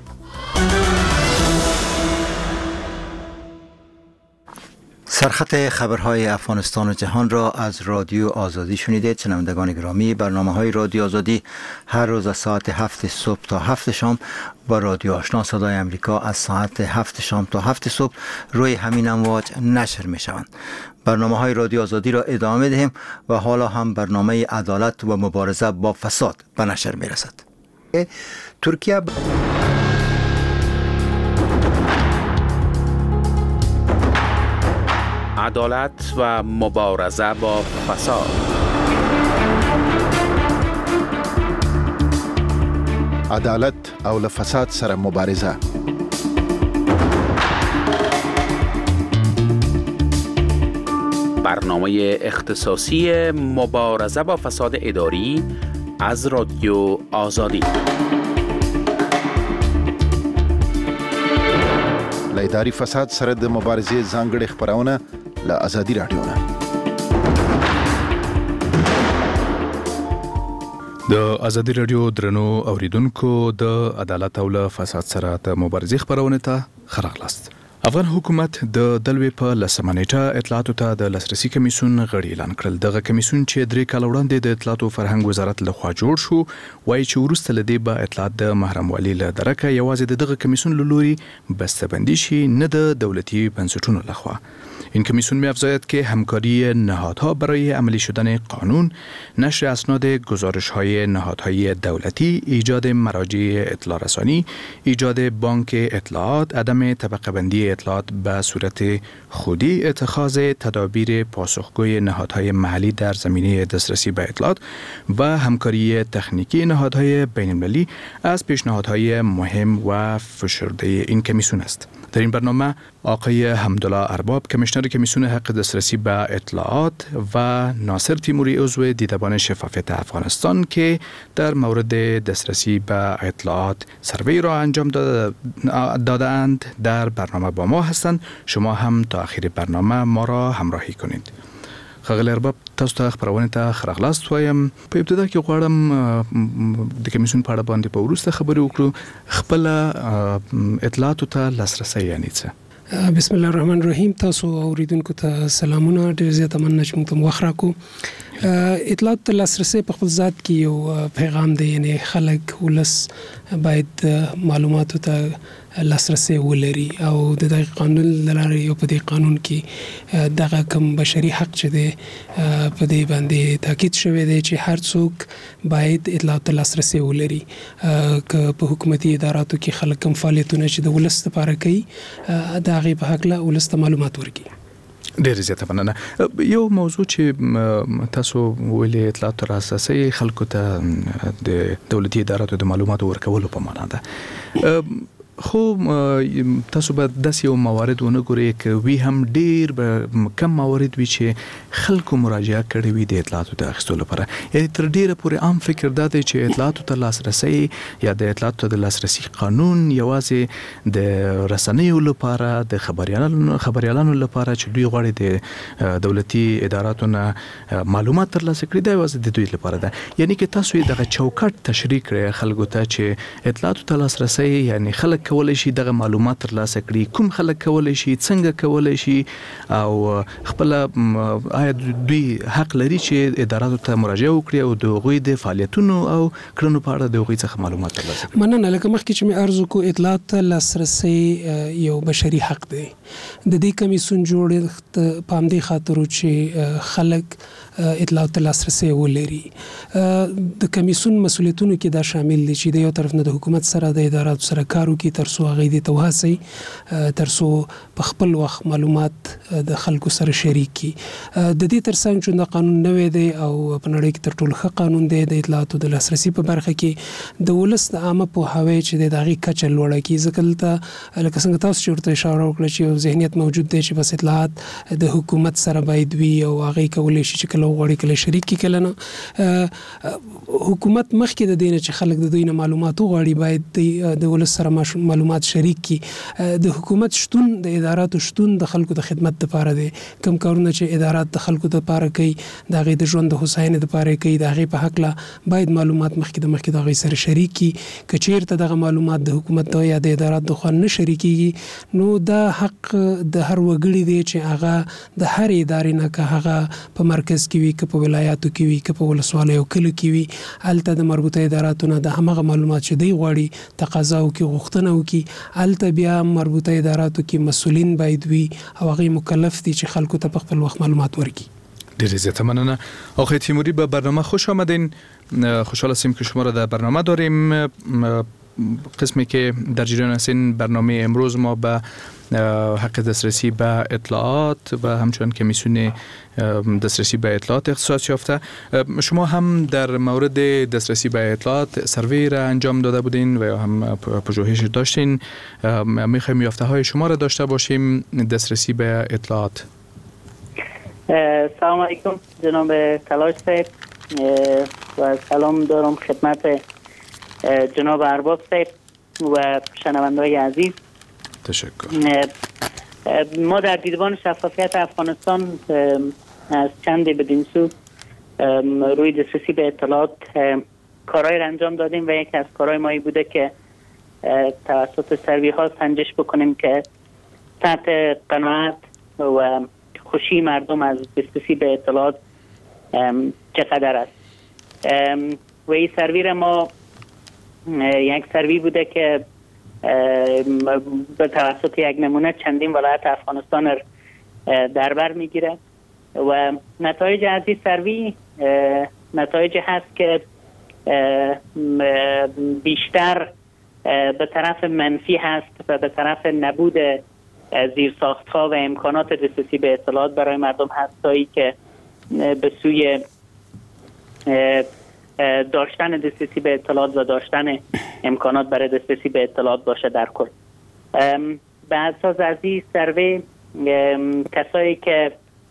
سرخط خبرهای افغانستان و جهان را از رادیو آزادی شنیدید. شنوندگان گرامی، برنامه‌های رادیو آزادی هر روز از ساعت 7 صبح تا 7 شام با رادیو آشنا صدای امریکا از ساعت 7 شام تا 7 صبح روی همین امواج نشر می شوند. برنامه‌های رادیو آزادی را ادامه دهیم و حالا هم برنامه عدالت و مبارزه با فساد به نشر می رسد. ترکیه عدالت و مبارزه با فساد. عدالت او له فساد سره مبارزه. برنامه اختصاصی مبارزه با فساد اداری از رادیو آزادی. له اداري فساد سره د مبارزې ځانګړي خبرونه له آزادي رادیو نه. د آزادي رادیو درنو اوریدونکو، د عدالت او له فساد سره د مبارزې خبرونه ته خراغلاست. افغان حکومت د دلوي په لسمنېټه اطلاعاتو ته د لاسرسي کمیسیون غړي اعلان کړل. دغه کمیسیون چې 3 کال وړاندې د اطلاعات او فرهنګ وزارت لخوا جوړ شو، وایي چې وروسته لدی به اطلاعات د محرموالي له درکه یوازې دغه کمیسیون لوري بسته‌بندي شي، نه د دولتي بنسټونو لخوا. این کمیسیون می‌افزاید که همکاری نهادها برای عملی شدن قانون، نشر اسناد گزارش‌های نهادهای دولتی، ایجاد مراجع اطلاع رسانی، ایجاد بانک اطلاعات، عدم طبقه بندی اطلاعات به صورت خودی اتخاذ تدابیر پاسخگوی نهادهای محلی در زمینه دسترسی به اطلاعات و همکاری تکنیکی نهادهای بین‌المللی از پیشنهادهای مهم و فشرده این کمیسیون است. در این برنامه آقای حمدالله ارباب کمیشنر کمیسیون حق دسترسی به اطلاعات و ناصر تیموری عضو دیدبان شفافیت افغانستان که در مورد دسترسی به اطلاعات سروی را انجام دادند در برنامه با ما هستند. شما هم تا آخر برنامه ما را همراهی کنید. ښاغلی ارباب، تاسو ته خپرونې ته ښه راغلاست وایم. په ابتدا کې غواړم د کمیسیون په اړه باندې په وروسته خبرې وکړو. خپل اطلاعاتو ته لاسرسی یعنې څه؟ بسم الله الرحمن الرحیم. تاسو اوریدونکو ته سلامونه. ډېر زیاته مننه چې موږ ته وخت راکړو. اطلاعات ته لاسرسی په خپل ذات کې یو پیغام دی، یعنی خلک ولس باید معلوماتو ته لاسرسی ولري او د دغه قانون لاره یو په دې قانون کې دغه کوم بشري حق چې دی په دې باندې تاکید شوی دی چې هر څوک باید اطلاعات ته لاسرسی ولري. که په حکومتي اداراتو کې خلک کوم فعالیتونه چې د ولس لپاره کوي د هغې په هکله ولس ته معلومات ورکړي. ډېر زیاته مننه. یو موضوع چې تاسو ویلې اطلاعات ته لاسرسی خلکو ته د دولتي اداراتو د معلوماتو ورکولو په معنا ده، خو تاسو به داسې یو موارد ونه ګورئ که وي هم ډېر به کم موارد وي چې خلکو مراجعه کړې وي د اطلاعاتو د اخیستو لپاره. یعنې تر ډېره پورې عام فکر دا دی چې اطلاعاتو ته لاسرسی یا د اطلاعاتو ته د لاسرسی قانون یوازې د رسنیو لپاره، د خبریالانو لپاره چې دوی غواړي د دولتي اداراتو نه معلومات ترلاسه کړي، دا یوازې د دوی لپاره ده. یعنې که تاسو یې دغه چوکاټ تشریح کړئ خلکو ته چې اطلاعاتو ته لاسرسی یعنی خلک کولای شي دغه معلومات ترلاسه کړي، کوم خلک کولای شي، څنګه کولای شي، او خپل آیا دوی حق لري چې اداراتو ته مراجعه وکړي او د هغوی د فعالیتونو او کړنو په اړه د هغوی څخه معلومات ترلاسه کړي؟ مننه. لکه مخکې چې مې عرض وکړو، اطلاعات ته لاسرسی یو بشري حق دی. د دې کمیسیون جوړښت په همدې خاطر چې خلک اطلاعات ته لاسرسی ولري. د کمیسیون مسؤلیتونو کې دا شامل دي چې د یو طرف نه د حکومت سره د اداراتو سره کار وکړي ترڅو هغه دې ته وهڅوي ترڅو په خپل وخت معلومات د خلکو سره شریک کړي. د دې ترڅنګ چې دا قانون نوی دی او په نړۍ کې تر ټولو ښه قانون دی د اطلاعاتو د لاسرسي په برخه کې د ولس د عامه پوهاوی چې د هغې کچه لوړه کړي. ځکه دلته لکه څنګه تاسو چې ورته اشاره وکړه چې یو ذهنیت موجود دی چې بس اطلاعات د حکومت سره باید وي او هغې کولی شي چې کله وغواړي کله شریک کړي کله نه. حکومت مخکې د دې نه چې خلک د دوی نه معلومات وغواړي باید د ولس سره معلومات شریک کی. د حکومت شتون، د اداراتو شتون د خلکو د خدمت لپاره دی. کوم کارونه چې ادارات د خلکو لپاره کوي، د هغې د ژوند د هوساینې لپاره کوي، د هغې په هکله باید معلومات مخکې د هغې سره شریک کی. که چیرته دغه معلومات د حکومت یا د ادارات د خوا نه شریکېږي نو دا حق د هر وګړي دی چې هغه د هر ادارې نه، که هغه په مرکز کې وي، که په ولایاتو کې وي، که په ولسوالیو او کلیو کې وي، هلته د مربوطه اداراتو نه د همغه معلومات چې دی غواړي تقاضا وکړي، غوښتنه وکړي. هلته بیا مربوطه اداراتو کې مسؤلین باید وي او هغوی مکلف دي چې خلکو ته په خپل وخت معلومات ورکړي. ډېر زیاته مننه. آقای تیموری، به برنامه خوش آمدین. خوشحال هستیم که شما را در برنامه داریم. قسمی که در جریان هستین برنامه امروز ما به حق دسترسی به اطلاعات و همچنان کمیسیون دسترسی به اطلاعات اختصاص یافته. شما هم در مورد دسترسی به اطلاعات سروی را انجام داده بودین و هم پژوهش داشتین. میخوایم یافته های شما را داشته باشیم دسترسی به اطلاعات. سلام علیکم جناب تلاش صاحب و سلام دارم خدمت جناب ارباب صاحب و شنونده‌های عزیز. تشکر. ما در دیدبان شفافیت افغانستان از چند بدین سو روی دسترسی به اطلاعات کارهای را انجام دادیم و یکی از کارهای ما بوده که توسط سروی ها سنجش بکنیم که سطح قناعت و خوشی مردم از دسترسی به اطلاعات چقدر است. و این سروی را ما یک سروی بوده که به توسط یک نمونه چندین ولایت افغانستان در بر میگیره و نتایج از این سروی نتایج هست که بیشتر به طرف منفی هست و به طرف نبود زیرساخت‌ها و امکانات دسترسی به اطلاعات برای مردم هست تایی که به سوی داشتن دسترسی به اطلاعات و داشتن امکانات برای دسترسی به اطلاعات باشه در کل. به اساس از این سروی کسایی که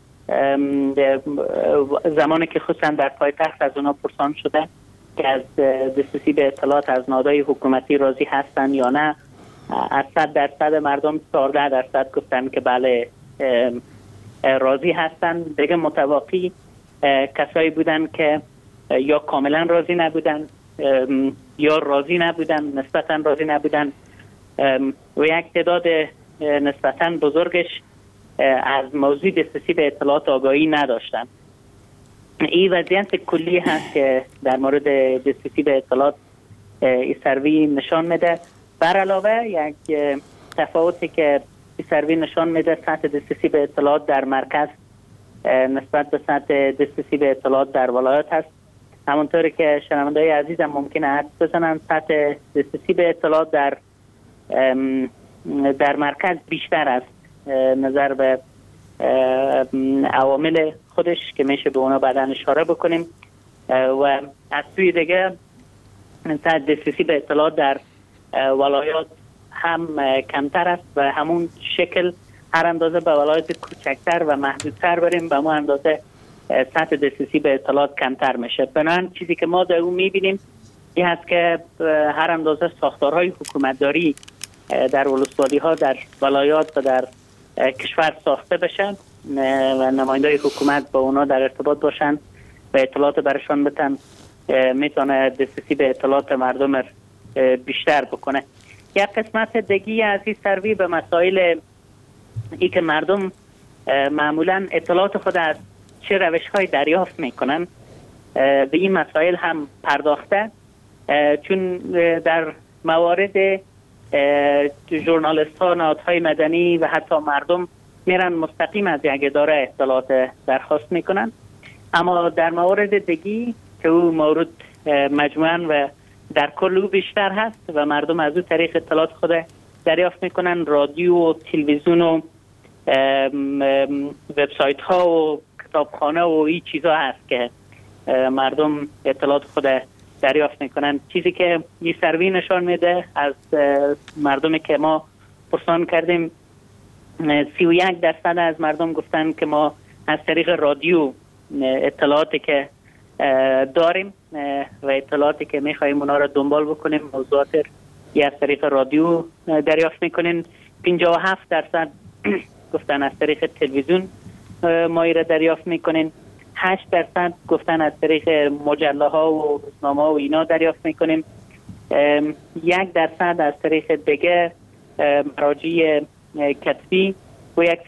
زمانی که خصوصا در پایتخت از اونا پرسان شده که از دسترسی به اطلاعات از نهادهای حکومتی راضی هستن یا نه، از 100% مردم 14% گفتن که بله راضی هستن. دیگه متواقی کسایی بودن که یا کاملا راضی نبودن یا راضی نبودن، نسبتا راضی نبودن و یک تعداد نسبتا بزرگش از موضوع دسترسی به اطلاعات آگاهی نداشتن. این وضعیت کلی هست که در مورد دسترسی به اطلاعات این سروی نشان میده. بر علاوه یک تفاوتی که این سروی نشان میده سطح دسترسی به اطلاعات در مرکز نسبت به سطح دسترسی به اطلاعات در ولایات هست. همونطوری که شنونده‌های عزیزم ممکنه حدس بزنن سطح دسترسی به اطلاعات در مرکز بیشتر است نظر به عوامل خودش که میشه به اونا بعداً اشاره بکنیم و از سوی دیگه سطح دسترسی به اطلاعات در ولایات هم کمتر است و همون شکل هر اندازه به ولایت کوچکتر و محدودتر بریم به همون اندازه سطح دسترسی به اطلاعات کمتر میشه. بنابراین چیزی که ما در اون میبینیم این هست که هر اندازه ساختارهای حکومتداری در ولسوالی ها در ولایات و در کشور ساخته بشن و نمایندای حکومت با اونا در ارتباط باشن و اطلاعات برشان بتن، میتونه دسترسی به اطلاعات مردم بیشتر بکنه. یک قسمت دیگی از این سروی به مسائل ای که مردم معمولا اطلاعات خود از چه روش های دریافت میکنن به این مسائل هم پرداخته، چون در موارد ژورنالیست ها، نهادهای مدنی و حتی مردم میرن مستقیم از یک اداره اطلاعات درخواست میکنن، اما در مورد دیگی که او مورد مجموعاً و در کل او بیشتر هست و مردم از او طریق اطلاعات خود دریافت میکنن، رادیو و تلویزیون و وبسایت ها و کتابخانه و این چیزا هست که مردم اطلاعات خود دریافت میکنن. چیزی که این سروی نشان میده از مردمی که ما پرسان کردیم 31% از مردم گفتن که ما از طریق رادیو اطلاعاتی که داریم و اطلاعاتی که میخواییم اونا را دنبال بکنیم موضوعات یا از طریق رادیو دریافت میکنین. 57% گفتن از طریق تلویزیون ما را دریافت میکنین. 8% گفتن از طریق مجله ها و روزنامه ها و اینا دریافت میکنیم. 1% از طریق دیگه مراجع کتبی و یک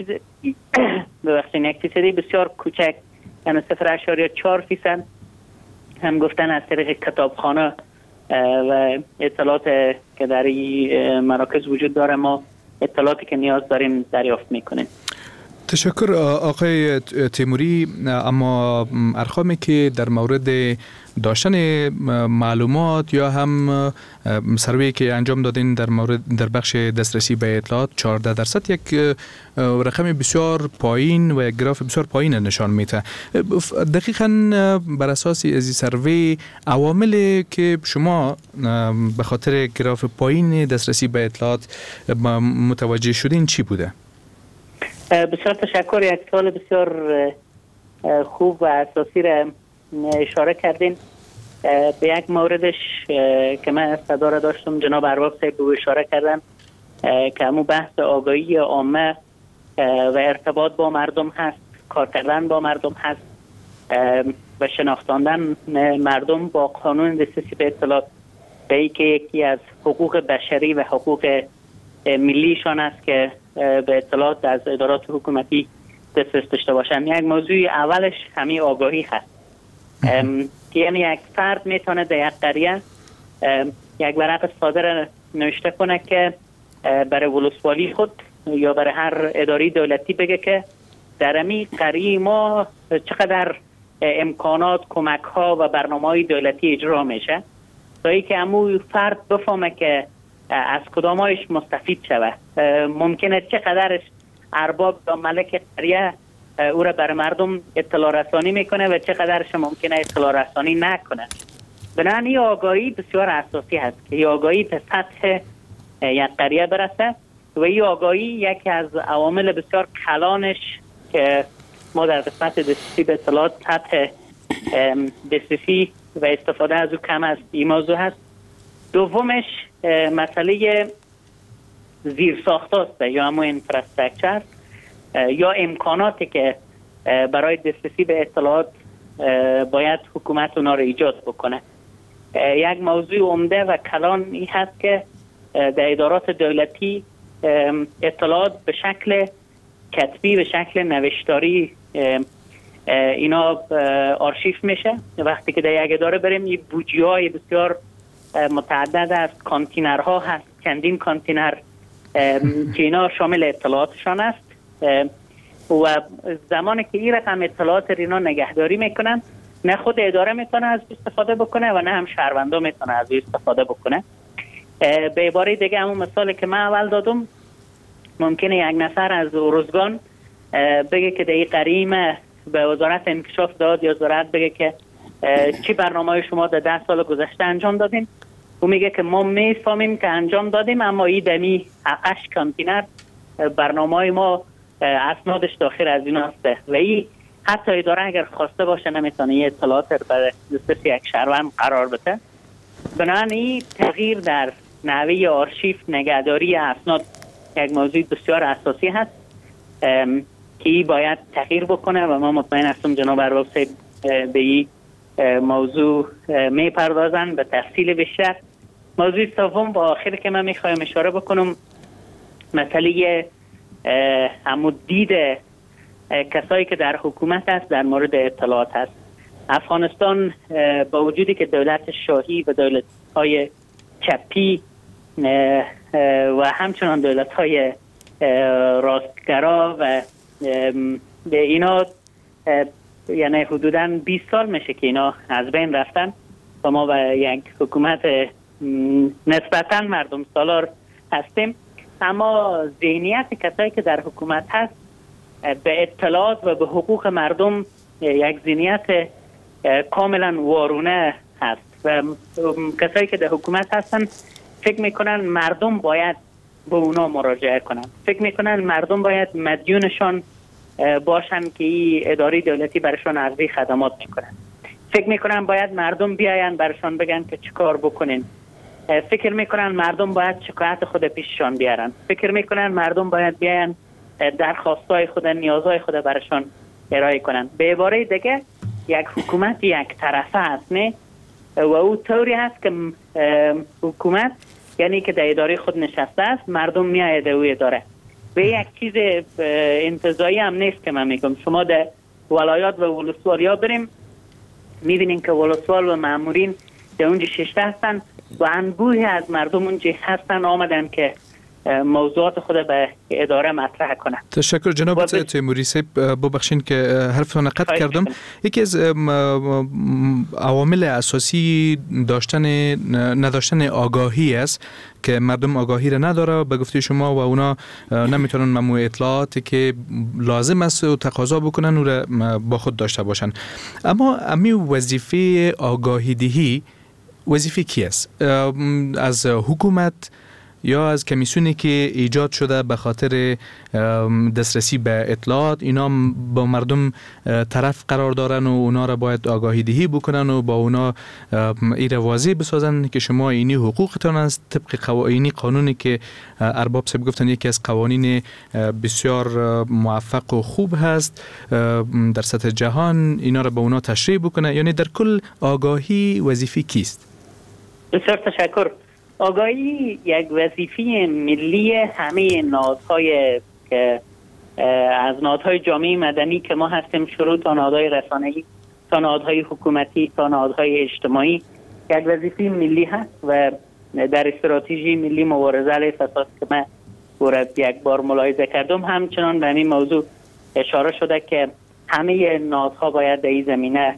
فیصدی بسیار کوچک یعنی 0.4% هم گفتن از طریق کتابخانه و اطلاعات که در این مراکز وجود داره ما اطلاعاتی که نیاز داریم دریافت میکنیم. تشکر آقای تیموری. اما ارقامی که در مورد داشتن معلومات یا هم سروی که انجام دادین در بخش دسترسی به اطلاعات 14% یک رقم بسیار پایین و یک گراف بسیار پایین نشان میده. دقیقاً بر اساس از سروی عواملی که شما به خاطر گراف پایین دسترسی به اطلاعات متوجه شدین چی بوده؟ بسیار تشکر. یک سوال بسیار خوب و اساسی را اشاره کردین. به یک موردش که من صدا را داشتم جناب ارباب صاحب به اشاره کردن که همون بحث آگاهی عامه و ارتباط با مردم هست، کار کردن با مردم هست و شناختاندن مردم با قانون دسترسی به اطلاعات به ای که یکی از حقوق بشری و حقوق ملیشان است که به اطلاعات از ادارات حکومتی دسترسی داشته باشن. یک موضوع اولش همین آگاهی هست که یعنی یک فرد میتونه در یک قریه یک ورق ساده نوشته کنه که برای ولسوالی خود یا برای هر اداره دولتی بگه که در همین قریه ما چقدر امکانات، کمک ها و برنامه‌های دولتی اجرا میشه تا ای که همون فرد بفهمه که از کدامایش مستفید شوه ممکنه چقدرش ارباب یا ملک قریه او را بر مردم اطلاع رسانی میکنه و چقدرش ممکنه اطلاع رسانی نکنه. بنابراین این آگاهی بسیار اساسی هست که این آگاهی به سطح یک قریه برسه و این آگاهی یکی از عوامل بسیار کلانش که ما در قسمت دسترسی به اطلاعات سطح دسترسی و استفاده از او کم است این موضوع هست. دومش مسئله زیرساخت‌هاست یا همون اینفراستراکچر یا امکاناتی که برای دسترسی به اطلاعات باید حکومت اونا رو ایجاد بکنه. یک موضوع عمده و کلان این هست که در ادارات دولتی اطلاعات به شکل کتبی، به شکل نوشتاری اینا آرشیف میشه. وقتی که در یک اداره بریم این بودجه‌های بسیار متعدد است، کانتینرها هست، چندین کانتینر که اینا شامل اطلاعاتشان است و زمانی که این رقم اطلاعات اینا نگهداری میکنن نه خود اداره میتونه از استفاده بکنه و نه هم شهروندا میتونه از استفاده بکنه. به عباره دیگه همون مثالی که من اول دادم، ممکنه یک نفر از ارزگان بگه که در این قریم به وزارت انکشاف داد یا زراعت بگه که چی برنامه شما در 10 سال گذشته انجام دادین؟ او میگه که ما میفهمیم که انجام دادیم اما این دمی 8 کانتینر برنامه ما اسنادش داخل از این هسته و این حتی اداره اگر خواسته باشه نمیتونه این اطلاعات رو برای دسترسی یک شهروند قرار بده. بنابراین تغییر در نحوه آرشیف نگهداری اسناد یک موضوع بسیار اساسی هست که این باید تغییر بکنه و ما مطمئن هستم جناب ارباب صاحب به این موضوع میپردازن به تفصیل بیشتر. موضوع سوم و آخر که من میخوایم اشاره بکنم مسئله دید کسایی که در حکومت هست در مورد اطلاعات هست. افغانستان با وجودی که دولت شاهی و دولت‌های چپی و همچنان دولت‌های راستگرا و اینا یعنی حدوداً 20 سال میشه که اینا از بین رفتن و ما و یک حکومت نسبتاً مردم سالار هستیم، اما ذهنیت کسایی که در حکومت هست به اطلاعات و به حقوق مردم یک ذهنیت کاملا وارونه هست و کسایی که در حکومت هستن فکر میکنن مردم باید به اونا مراجعه کنن، فکر میکنن مردم باید مدیونشان باشن که این اداره دولتی برشان عرضه خدمات میکنن، فکر میکنن باید مردم بیاین برشان بگن که چه کار بکنین، فکر میکنن مردم باید شکایت خود پیششان بیارن، فکر میکنن مردم باید بیاین درخواستای خود، نیازهای خود برشان ارائه کنن. به عباره دیگه یک حکومت یک طرفه هست نه و او طوری هست که حکومت یعنی که در اداره خود نشسته است، مردم میاید او اداره و یک چیز انتزاعی هم نیست که من میگم. شما در ولایات و ولسوالیا بریم میبینین که ولسوال و مامورین در اونجا ششته هستن و انبوهی از مردم اونجا هستن آمدن که موضوعات خود به اداره مطرح کنند. تشکر جناب تیموری صاحب. ببخشید که حرفتون قطع کردم. یکی از عوامل اساسی نداشتن آگاهی است که مردم آگاهی را نداره به گفته شما و اونا نمیتونن مجموعه اطلاعاتی که لازم است و تقاضا بکنن او را با خود داشته باشن. اما امی وظیفه آگاهی دهی وظیفه کی است؟ از حکومت یا از کمیسیونی که ایجاد شده به خاطر دسترسی به اطلاعات، اینا با مردم طرف قرار دارن و اونا را باید آگاهی دهی بکنن و با اونا این واضح بسازن که شما اینی حقوقتان است طبق اینی قانونی که ارباب صاحب گفتن یکی از قوانین بسیار موفق و خوب هست در سطح جهان، اینا را به اونا تشریح بکنه. یعنی در کل آگاهی وظیفه کیست؟ بسیار تشکر. آگاهی یک وظیفه ملی همه نهادهای که از نهادهای جامعه مدنی که ما هستیم، شروع تا نهادهای رسانه‌ای تا نهادهای حکومتی تا نهادهای اجتماعی، یک وظیفه ملی هست و در استراتژی ملی مبارزه علیه فساد که من یک بار ملاحظه کردم همچنان به همین موضوع اشاره شده که همه نهادها باید در این زمینه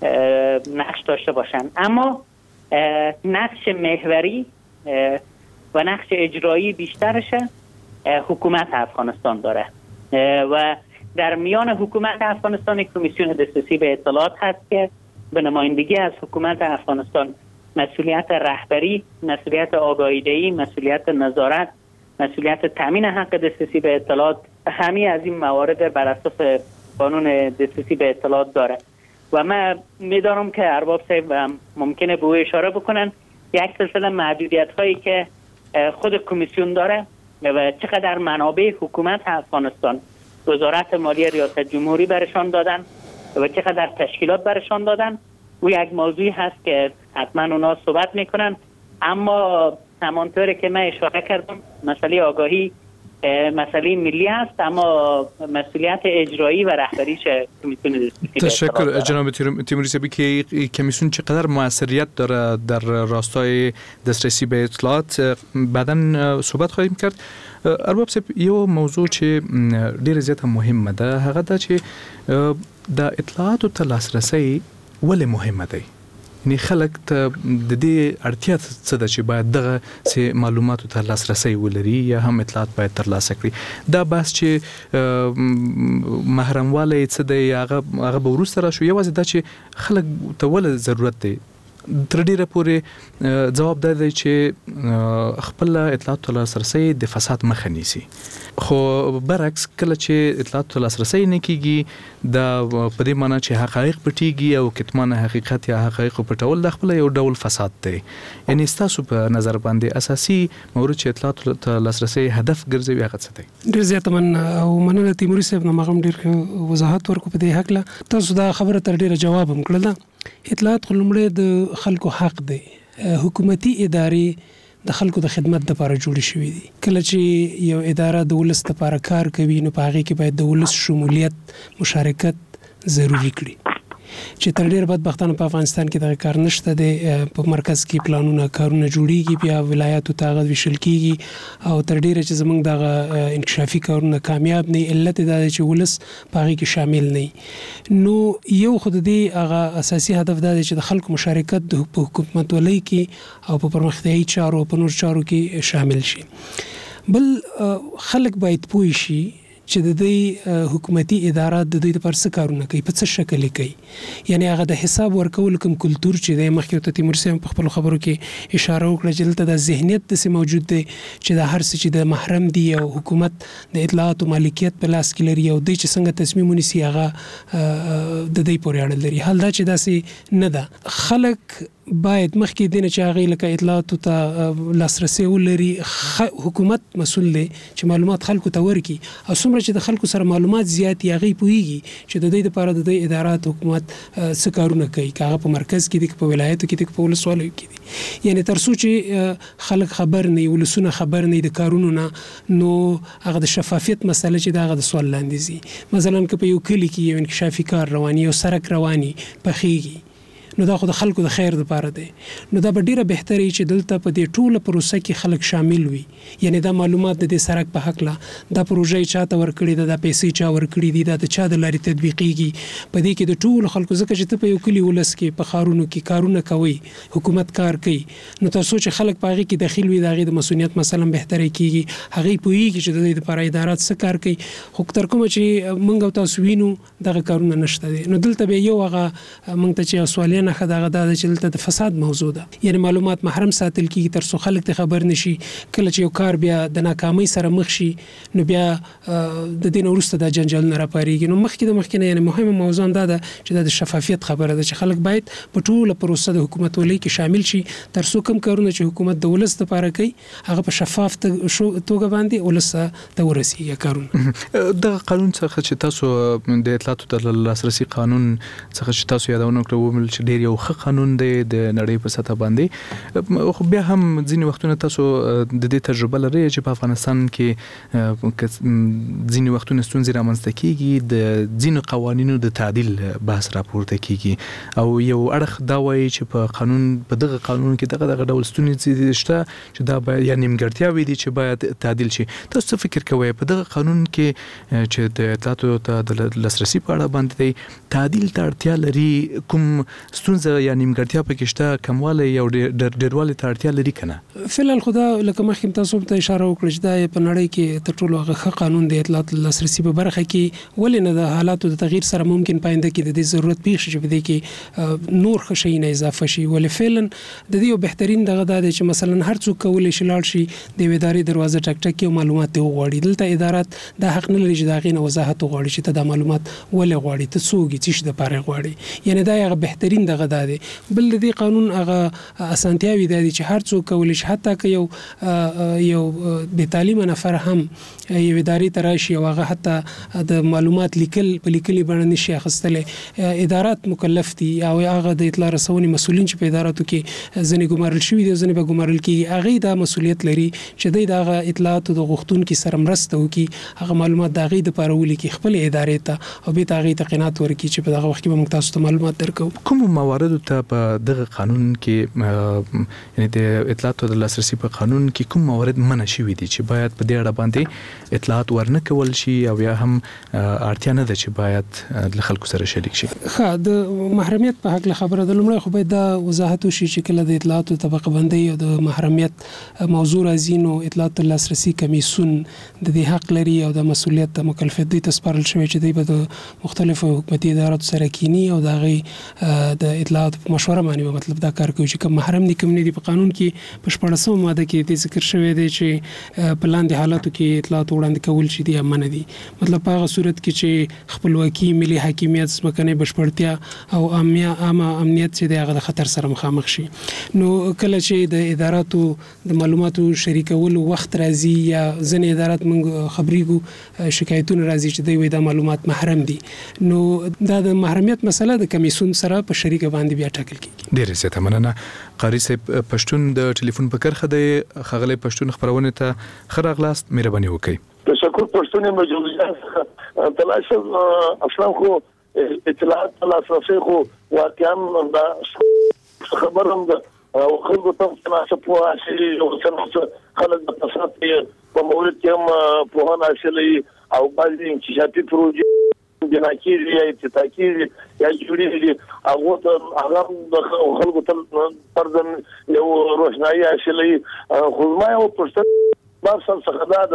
نقش داشته باشند. اما نقش محوری و نقش اجرایی بیشترش حکومت افغانستان داره و در میان حکومت افغانستان کمیسیون دسترسی به اطلاعات هست که به نمایندگی از حکومت افغانستان مسئولیت رهبری، مسئولیت آگاهی‌دهی، مسئولیت نظارت، مسئولیت تامین حق دسترسی به اطلاعات، همه از این موارد بر اساس قانون دسترسی به اطلاعات داره و من می‌دانم که ارباب صاحب ممکنه به او اشاره بکنن یک سلسله محدودیت‌هایی که خود کمیسیون داره و چقدر منابع حکومت افغانستان، وزارت مالیه ریاست جمهوری برشان دادن و چقدر تشکیلات برشان دادن و یک موضوعی هست که حتما اونا صحبت میکنن. اما همانطوری که من اشاره کردم مسئله آگاهی مسئله ملی هست، اما مسئولیت اجرایی و رهبریش کمیسیون دسترسی. تشکر جناب تیموری صاحبی که کمیسیون چقدر موثریت داره در راستای دسترسی به اطلاعات بعداً صحبت خواهیم کرد. ارباب صاحب یو موضوع چې ډیر زیاته مهمه ده هغه ده چې د اطلاعاتو ته لاسرسی ولې مهمه ده؟ یعنی خلک ته د دې اړتیا څه ده چې باید دغه معلوماتو ته لاسرسی ولري یا هم اطلاعات باید ترلاسه کړي؟ دا بحث چې محرموالی څه دی هغه به وروسته راشو. یوازې دا چې خلک ته ولې ضرورت دی تر ډیره پورې جواب دی چې خپل اطلاعات ته لاسرسی د فساد مخه نیسي، خو برعکس کله چې اطلاعات ته لاسرسی نه کیږي دا په دې معنی چې حقایق پټیږي او کتمان حقیقت یا حقایق پټول د خپل یو ډول فساد دی. یعنی تاسو په نظر باندې اساسي مورد چې اطلاعات ته لاسرسی هدف ګرځوي هغه څه دی؟ ډیر زیات او مننه تیموري صاحب نه مغم ډیر وضاحت ورکو په دې حق له. تاسو دا خبره تر ډیره جواب هم کړل. اطلاعات خلمړې د خلکو حق دی. حکومتي ادارې د خلکو د خدمت لپاره جوړې شوې دي. کله چې یو اداره د ولس لپاره کار کوي نو په هغه کې باید د ولس شمولیت مشارکت ضروری کړي چې تر ډیر بدبختانه په افغانستان کې دغه کار نشته دی. په مرکز کې پلانونه کارونه جوړیږي بیا ولایاتو ته غوښتل وشل کیږي او تر ډیره چې زمونږ دغه انکشافي کارونه کامیاب نه علت دا چې ولس په هغه کې شامل نه. نو یو خود دې هغه اساسي هدف دا دی چې د خلکو مشارکت د حکومت ولای کې او په پرمختیايي چارو او په نور چارو کې شامل شي. بل خلک باید پوه شي چې د دې حکومتي ادارات د دې لپاره څه کارونه کوي، په څه شکل کوي. یعنی هغه د حساب ورکول کوم کلچر چې د مخکې ته تیمور صاحب په خپل خبرو کې اشاره وکړه چې دلته د ذهنیت د موجود دی چې د هر څه چې د محرم دی او حکومت د اطلاعات او مالکیت په لاس کې لري او د چې څنګه تصمیم ونیسي هغه د دې پورې اړه لري. حال دا چې داسې نه ده. خلک باید مخکې دینه چې هغه لکه اطلاعات ته لاسرسي ولري. حکومت مسؤل دی چې معلومات خلکو ته ورکړي او څومره چې د خلکو سره معلومات زیات یغي پويږي چې د دې لپاره د دې ادارات حکومت څه کارونه کوي، هغه په مرکز کې دي، په ولایتو کې دي، په ولسوالۍ کې دي. یعنی تر څو چې خلک خبر نه ولسونه خبر نه د کارونو نه نو هغه د شفافیت مسله چې دغه د سوال لاندې زی. مثلا که په یو کلی کې یو انکشافي کار رواني او سرک رواني پخېږي نو دا خو د خلکو د خیر لپاره دی. نو دا به ډیره بهتري چې دلته په دې ټوله پروسه کې خلک شامل وي. یعنی دا معلومات د دې سرک په حق لا دا پروژه چاته ورکړي ده، د پیسې چا ورکړي دي، دا چا د لاري تطبیقيږي. په دې کې د ټولو خلکو ځکه چې ته په یو کلی ولس کې په خارونو کې کارونه کوي، حکومت کار کوي، نو تاسو چې خلک په هغه کې داخل وي دغه د مسؤلیت مثلا بهتري کیږي، هغه پوهیږي چې د دې لپاره ادارات څه کار کوي. خو تر کومه چې موږ تاسو وینو دغه کارونه نشته دي. نو دلته به یو هغه موږ ته چې سوالونه نه دغه د چلته د فساد موضوع ده. یعنی معلومات محرم ساتل کیږي تر څو خلک ته خبر نشي. کله چې یو کار بیا د ناکامۍ سره مخ شي نو بیا د دین ورسته د جنجال نه راپاریږي. نو مخکې نه یعنی مهمه موضوع ده چې د شفافیت خبره ده چې خلک باید په ټوله پروسه د حکومت ولۍ کې شامل شي تر څو کوم کارونه چې حکومت د ولس لپاره کوي هغه په شفاف توګه باندې ولس ته ورسي. یا کارونه د قانون څخه چې تاسو د اطلاعاتو د لاسرسي قانون څخه چې تاسو یادونه کړو چې ډیر یو قانون دی د نړۍ په سطح باندې. خو بیا هم ځینې وختونه تاسو د دې تجربه لرئ چې په افغانستان کې ځینې وختونه ستونزې رامنځته کیږي، د ځینو قوانینو د تعدیل بحث راپورته کیږي او یو اړخ دا وایي چې په دغه قانون کې دغه ډول ستونزې شته چې دا باید یا نیمګړتیاوې دي چې باید تعدیل شي. تاسو څه فکر کوئ په دغه قانون کې چې د اطلاعاتو ته د لاسرسي په اړه باندې تعدیل ته اړتیا لري؟ کوم ستونزه یا نیمګړتیا پکې شته، کمواله یا ډیرواله ته اړتیا لري کنه؟ فعلا خدا لکه مخکې تاسو ته اشاره وکړه چې دا په نړۍ کې تر ټولو هغه قانون د اطلاعات لاسرسي په برخه کې ولې نه د حالاتو د تغییر سره ممکن پاینده کې د دې ضرورت پیښ شي په دې کې نور خشي نه اضافه شي. ولې فعلا د دې یو بهترین دغه د چې مثلا هر څوک کولای شي لاړ شي د ادارې دروازه ټک ټک او معلومات وغواړي. دلته ادارات د حق نه لري چې دا غینه وضاحت وغواړي چې ته د معلومات ولې غواړي، ته څوک یې چې د پاره غواړي. یعنی دا یو بهترین دغه دی. بل د دې قانون هغه اسانتیاوي دي چې هر څوک کولای شي حتی که یو بې تعلیمه نفر هم یو ادارې ته راشي او هغه حتی د معلومات لیکل په لیکلي بڼه نشي اخیستلی. ادارات مکلف دي او هغه د اطلاع رسونې مسؤلین چې په اداراتو کې ځنې ګمارل شوي دي ځنې به ګمارل کېږي، هغې دا مسؤلیت لري چې دوی د هغه اطلاعاتو د غوښتونکي سره مرسته وکړي، هغه معلومات د هغې دپاره ولیکي خپلې ادارې ته او بېرته هغې ته قناعت ورکړي چې په دغه وخت کې به موږ تاسو ته معلومات درکوو. کومو مواردو ته په دغه قانون کې یعنی د اطلاعاتو د لاسرسي په قانون کې کوم موارد منع شوي دي چې باید په دې اړه باندې اطلاعات ورنه کول شي او یا هم اړتیا نه ده چې باید له خلکو سره شریک شي؟ د محرمیت په حق خبره د لومړی خو باید دا وضاحت وشي چې کله د اطلاعاتو طبقه بندي او د محرمیت موضوع راځي نو اطلاعاتو لاسرسي کمیسیون د دې حق لري او د مسؤلیت د مکلفیت دوی ته سپارل شوی چې دوی به د مختلفو حکومتي اداراتو سره کینی او د هغې د اطلاعاتو په مشوره باندې مطلب دا کار کوي چې کوم محرم دي کوم نه دي. په قانون کې په 14 ماده کې د ذکر شوی دی چې په لاندې حالاتو کې اطلاعات وړاندې کول شي دي امنه دي. مطلب په هغه صورت کې چې خپلواکي، ملي حاکمیت، ځمکنۍ بشپړتیا او امنیت چې د هغه د خطر سره مخامخ شي. نو کله چې د اداراتو د معلوماتو شریکولو وخت راځي یا ځینې ادارات موږ خبرېږو شکایتونه راځي چې دوی دا معلومات محرم دي، نو دا د محرمیت مسله د کمیسیون سره په شریکه باندې بیا ټاکل کیږي. ډېر زیاته مننه. قاری صاحب پښتون د ټلیفون په کرخه دی، خغلی پښتون خبرونه ته ښه راغلاست، مهرباني وکړئ. تشکر. پښتون مجلس تلاش اصلا خو اطلاعات لاسرسي خو واقعا دا خبرم ده او خلکو ته تناسب په اصلي او څنګه خلک د فساد په مورد کې هم په هغه اصلي او بعضي انکشافي پروژې بنا کېږي یا افتتاح کېږي یا جوړېږي هغه ته هغه د خلکو ته پردن یو روشنايي اصلي خو ما یو پښتون بارسل څخه دا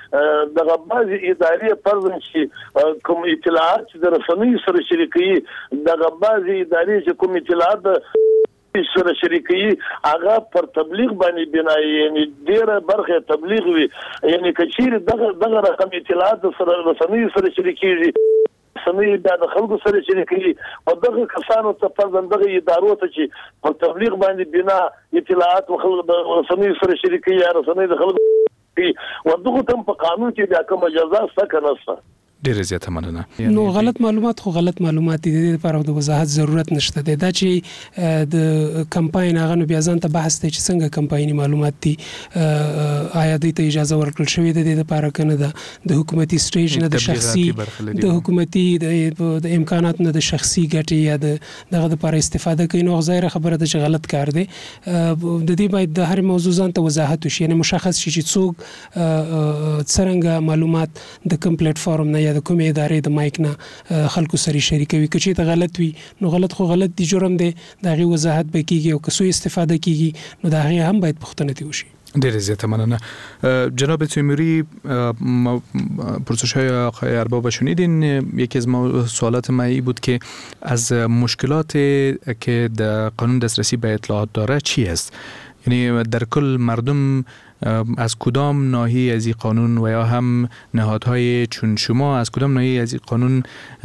د غبازي ادارې پردن چې کوم اطلاعات د رسنۍ سره شریکي د غبازي ادارې چې کوم اطلاعات سره شریکي هغه پر تبلیغ باندې بنای، یعنی ډیره برخه تبلیغ وي، یعنی کچیر دغه رقم اطلاعات سره رسنۍ سره شریکيږي سمې د خلکو سره شریکي او دغه کسانو ته پردن دغه ادارو ته چې پر تبلیغ باندې بنا اطلاعات خلک د رسنۍ سره شریکي یا رسنۍ د خلکو ودغه تم په قانون کې د کوم جزا څخه نشته. ډیره زیاته مننه. نو غلط معلومات خو غلط معلومات دي، د لپاره د وضاحت ضرورت نشته دی. دا چې د کمپاین هغه نو بیا ځان ته بحث دی چې څنګه کمپایني معلومات دي آیا دوی ته اجازه ورکړل شوې ده د لپاره کنه ده د حکومتي سټیج نه د شخصي د حکومتي د امکانات نه د شخصي ګټې یا دغه لپاره استفاده کوي. نو ظاهر خبره ده چې غلط کار دی. د دې باید د هر موضوع ځان ته وضاحت وشي، یعنی مشخص شي چې څوک څرنګه معلومات د کوم پلیټ فارم نه یا د کومې ادارې د مایک نه خلکو سره شریکوي. که چېرته غلط وي نو غلط خو غلط دي، جرم دی، د هغې وضاحت به کېږي او که سوء استفاده کېږي نو د هغې هم باید پوښتنه ترې وشي. ډیره زیاته مننه. جناب تیموری، پرسش‌های آقای ارباب شنیدین. یکی از سوالات من این بود که از مشکلات که در قانون دسترسی به اطلاعات داره چی است؟ یعنی در کل مردم از کدام ناحیه از این قانون و یا هم نهادهای چون شما از کدام ناحیه از این قانون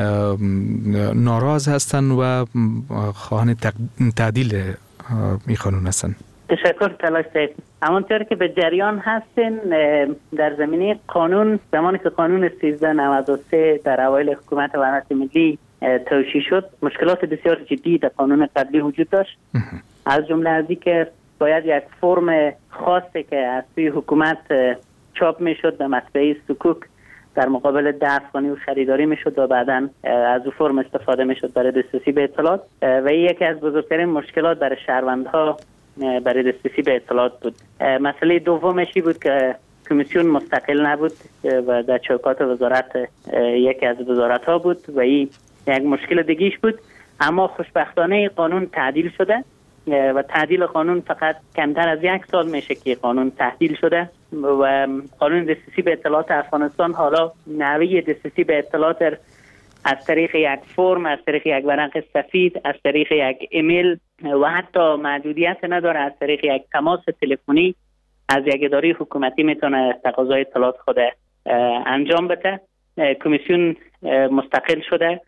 ناراض هستند و خواهان تعدیل این قانون هستند؟ تشکر تلاش صاحب. همانطور که به جریان هستین در زمینه قانون، زمانی که قانون 1393 در اوایل حکومت وحدت ملی توشیح شد، مشکلات بسیار جدی در قانون قبلی وجود داشت. از جمله از اینکه باید یک فرم خاصی که از سوی حکومت چاپ میشد به مطبعه سکوک در مقابل 10 افغانی و خریداری میشد و بعدا از او فرم استفاده میشد برای دسترسی به اطلاعات و این یکی از بزرگترین مشکلات برای شهروندها برای دسترسی به اطلاعات بود. مسئله دومش بود که کمیسیون مستقل نبود و در چوکات وزارت یکی از وزارت ها بود و این یک مشکل دیگیش بود. اما خوشبختانه قانون تعدیل شده و تعدیل قانون فقط کمتر از 1 سال میشه که قانون تعدیل شده و قانون دسترسی به اطلاعات افغانستان حالا نحوه دسترسی به اطلاعات از طریق یک فرم، از طریق یک ورق سفید، از طریق یک ایمیل و حتی محدودیت نداره، از طریق یک تماس تلفنی از یک اداره حکومتی میتونه تقاضای اطلاعات خود انجام بده. کمیسیون مستقل شده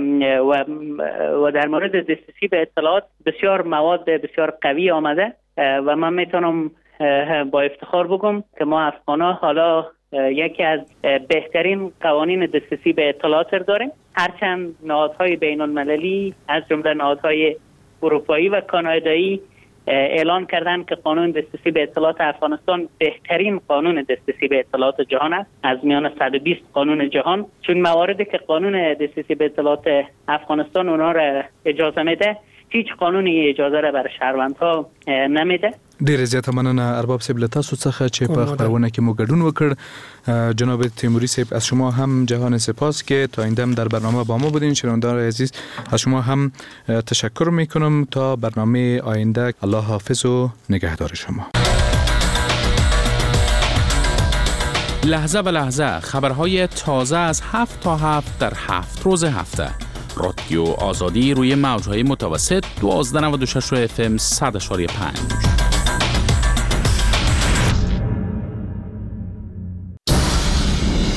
و در مورد دسترسی به اطلاعات بسیار مواد بسیار قوی آمده و من میتونم با افتخار بگم که ما افغانا حالا یکی از بهترین قوانین دسترسی به اطلاعات داریم. هرچند نهادهای بین المللی از جمله نهادهای اروپایی و کانادایی اعلان کردن که قانون دسترسی به اطلاعات افغانستان بهترین قانون دسترسی به اطلاعات جهان است از میان 120 قانون جهان، چون مواردی که قانون دسترسی به اطلاعات افغانستان اونا را اجازه میده هیچ قانونی اجازه را بر شهروندها نمیده. ډیر زیاته مننه ارباب صاحب له تاسو څخه چې په خبرونه کې مو ګډون وکړ. جناب تیموری صاحب از شما هم جهان سپاس که تا این دم در برنامه با ما بودین. شنوندگان عزیز از شما هم تشکر میکنم. تا برنامه آینده الله حافظ و نگهدار شما. لحظه به لحظه خبرهای تازه از 7 تا 7 در 7 روز هفته. رادیو آزادی روی موجهای متوسط 1296 FM 100.5.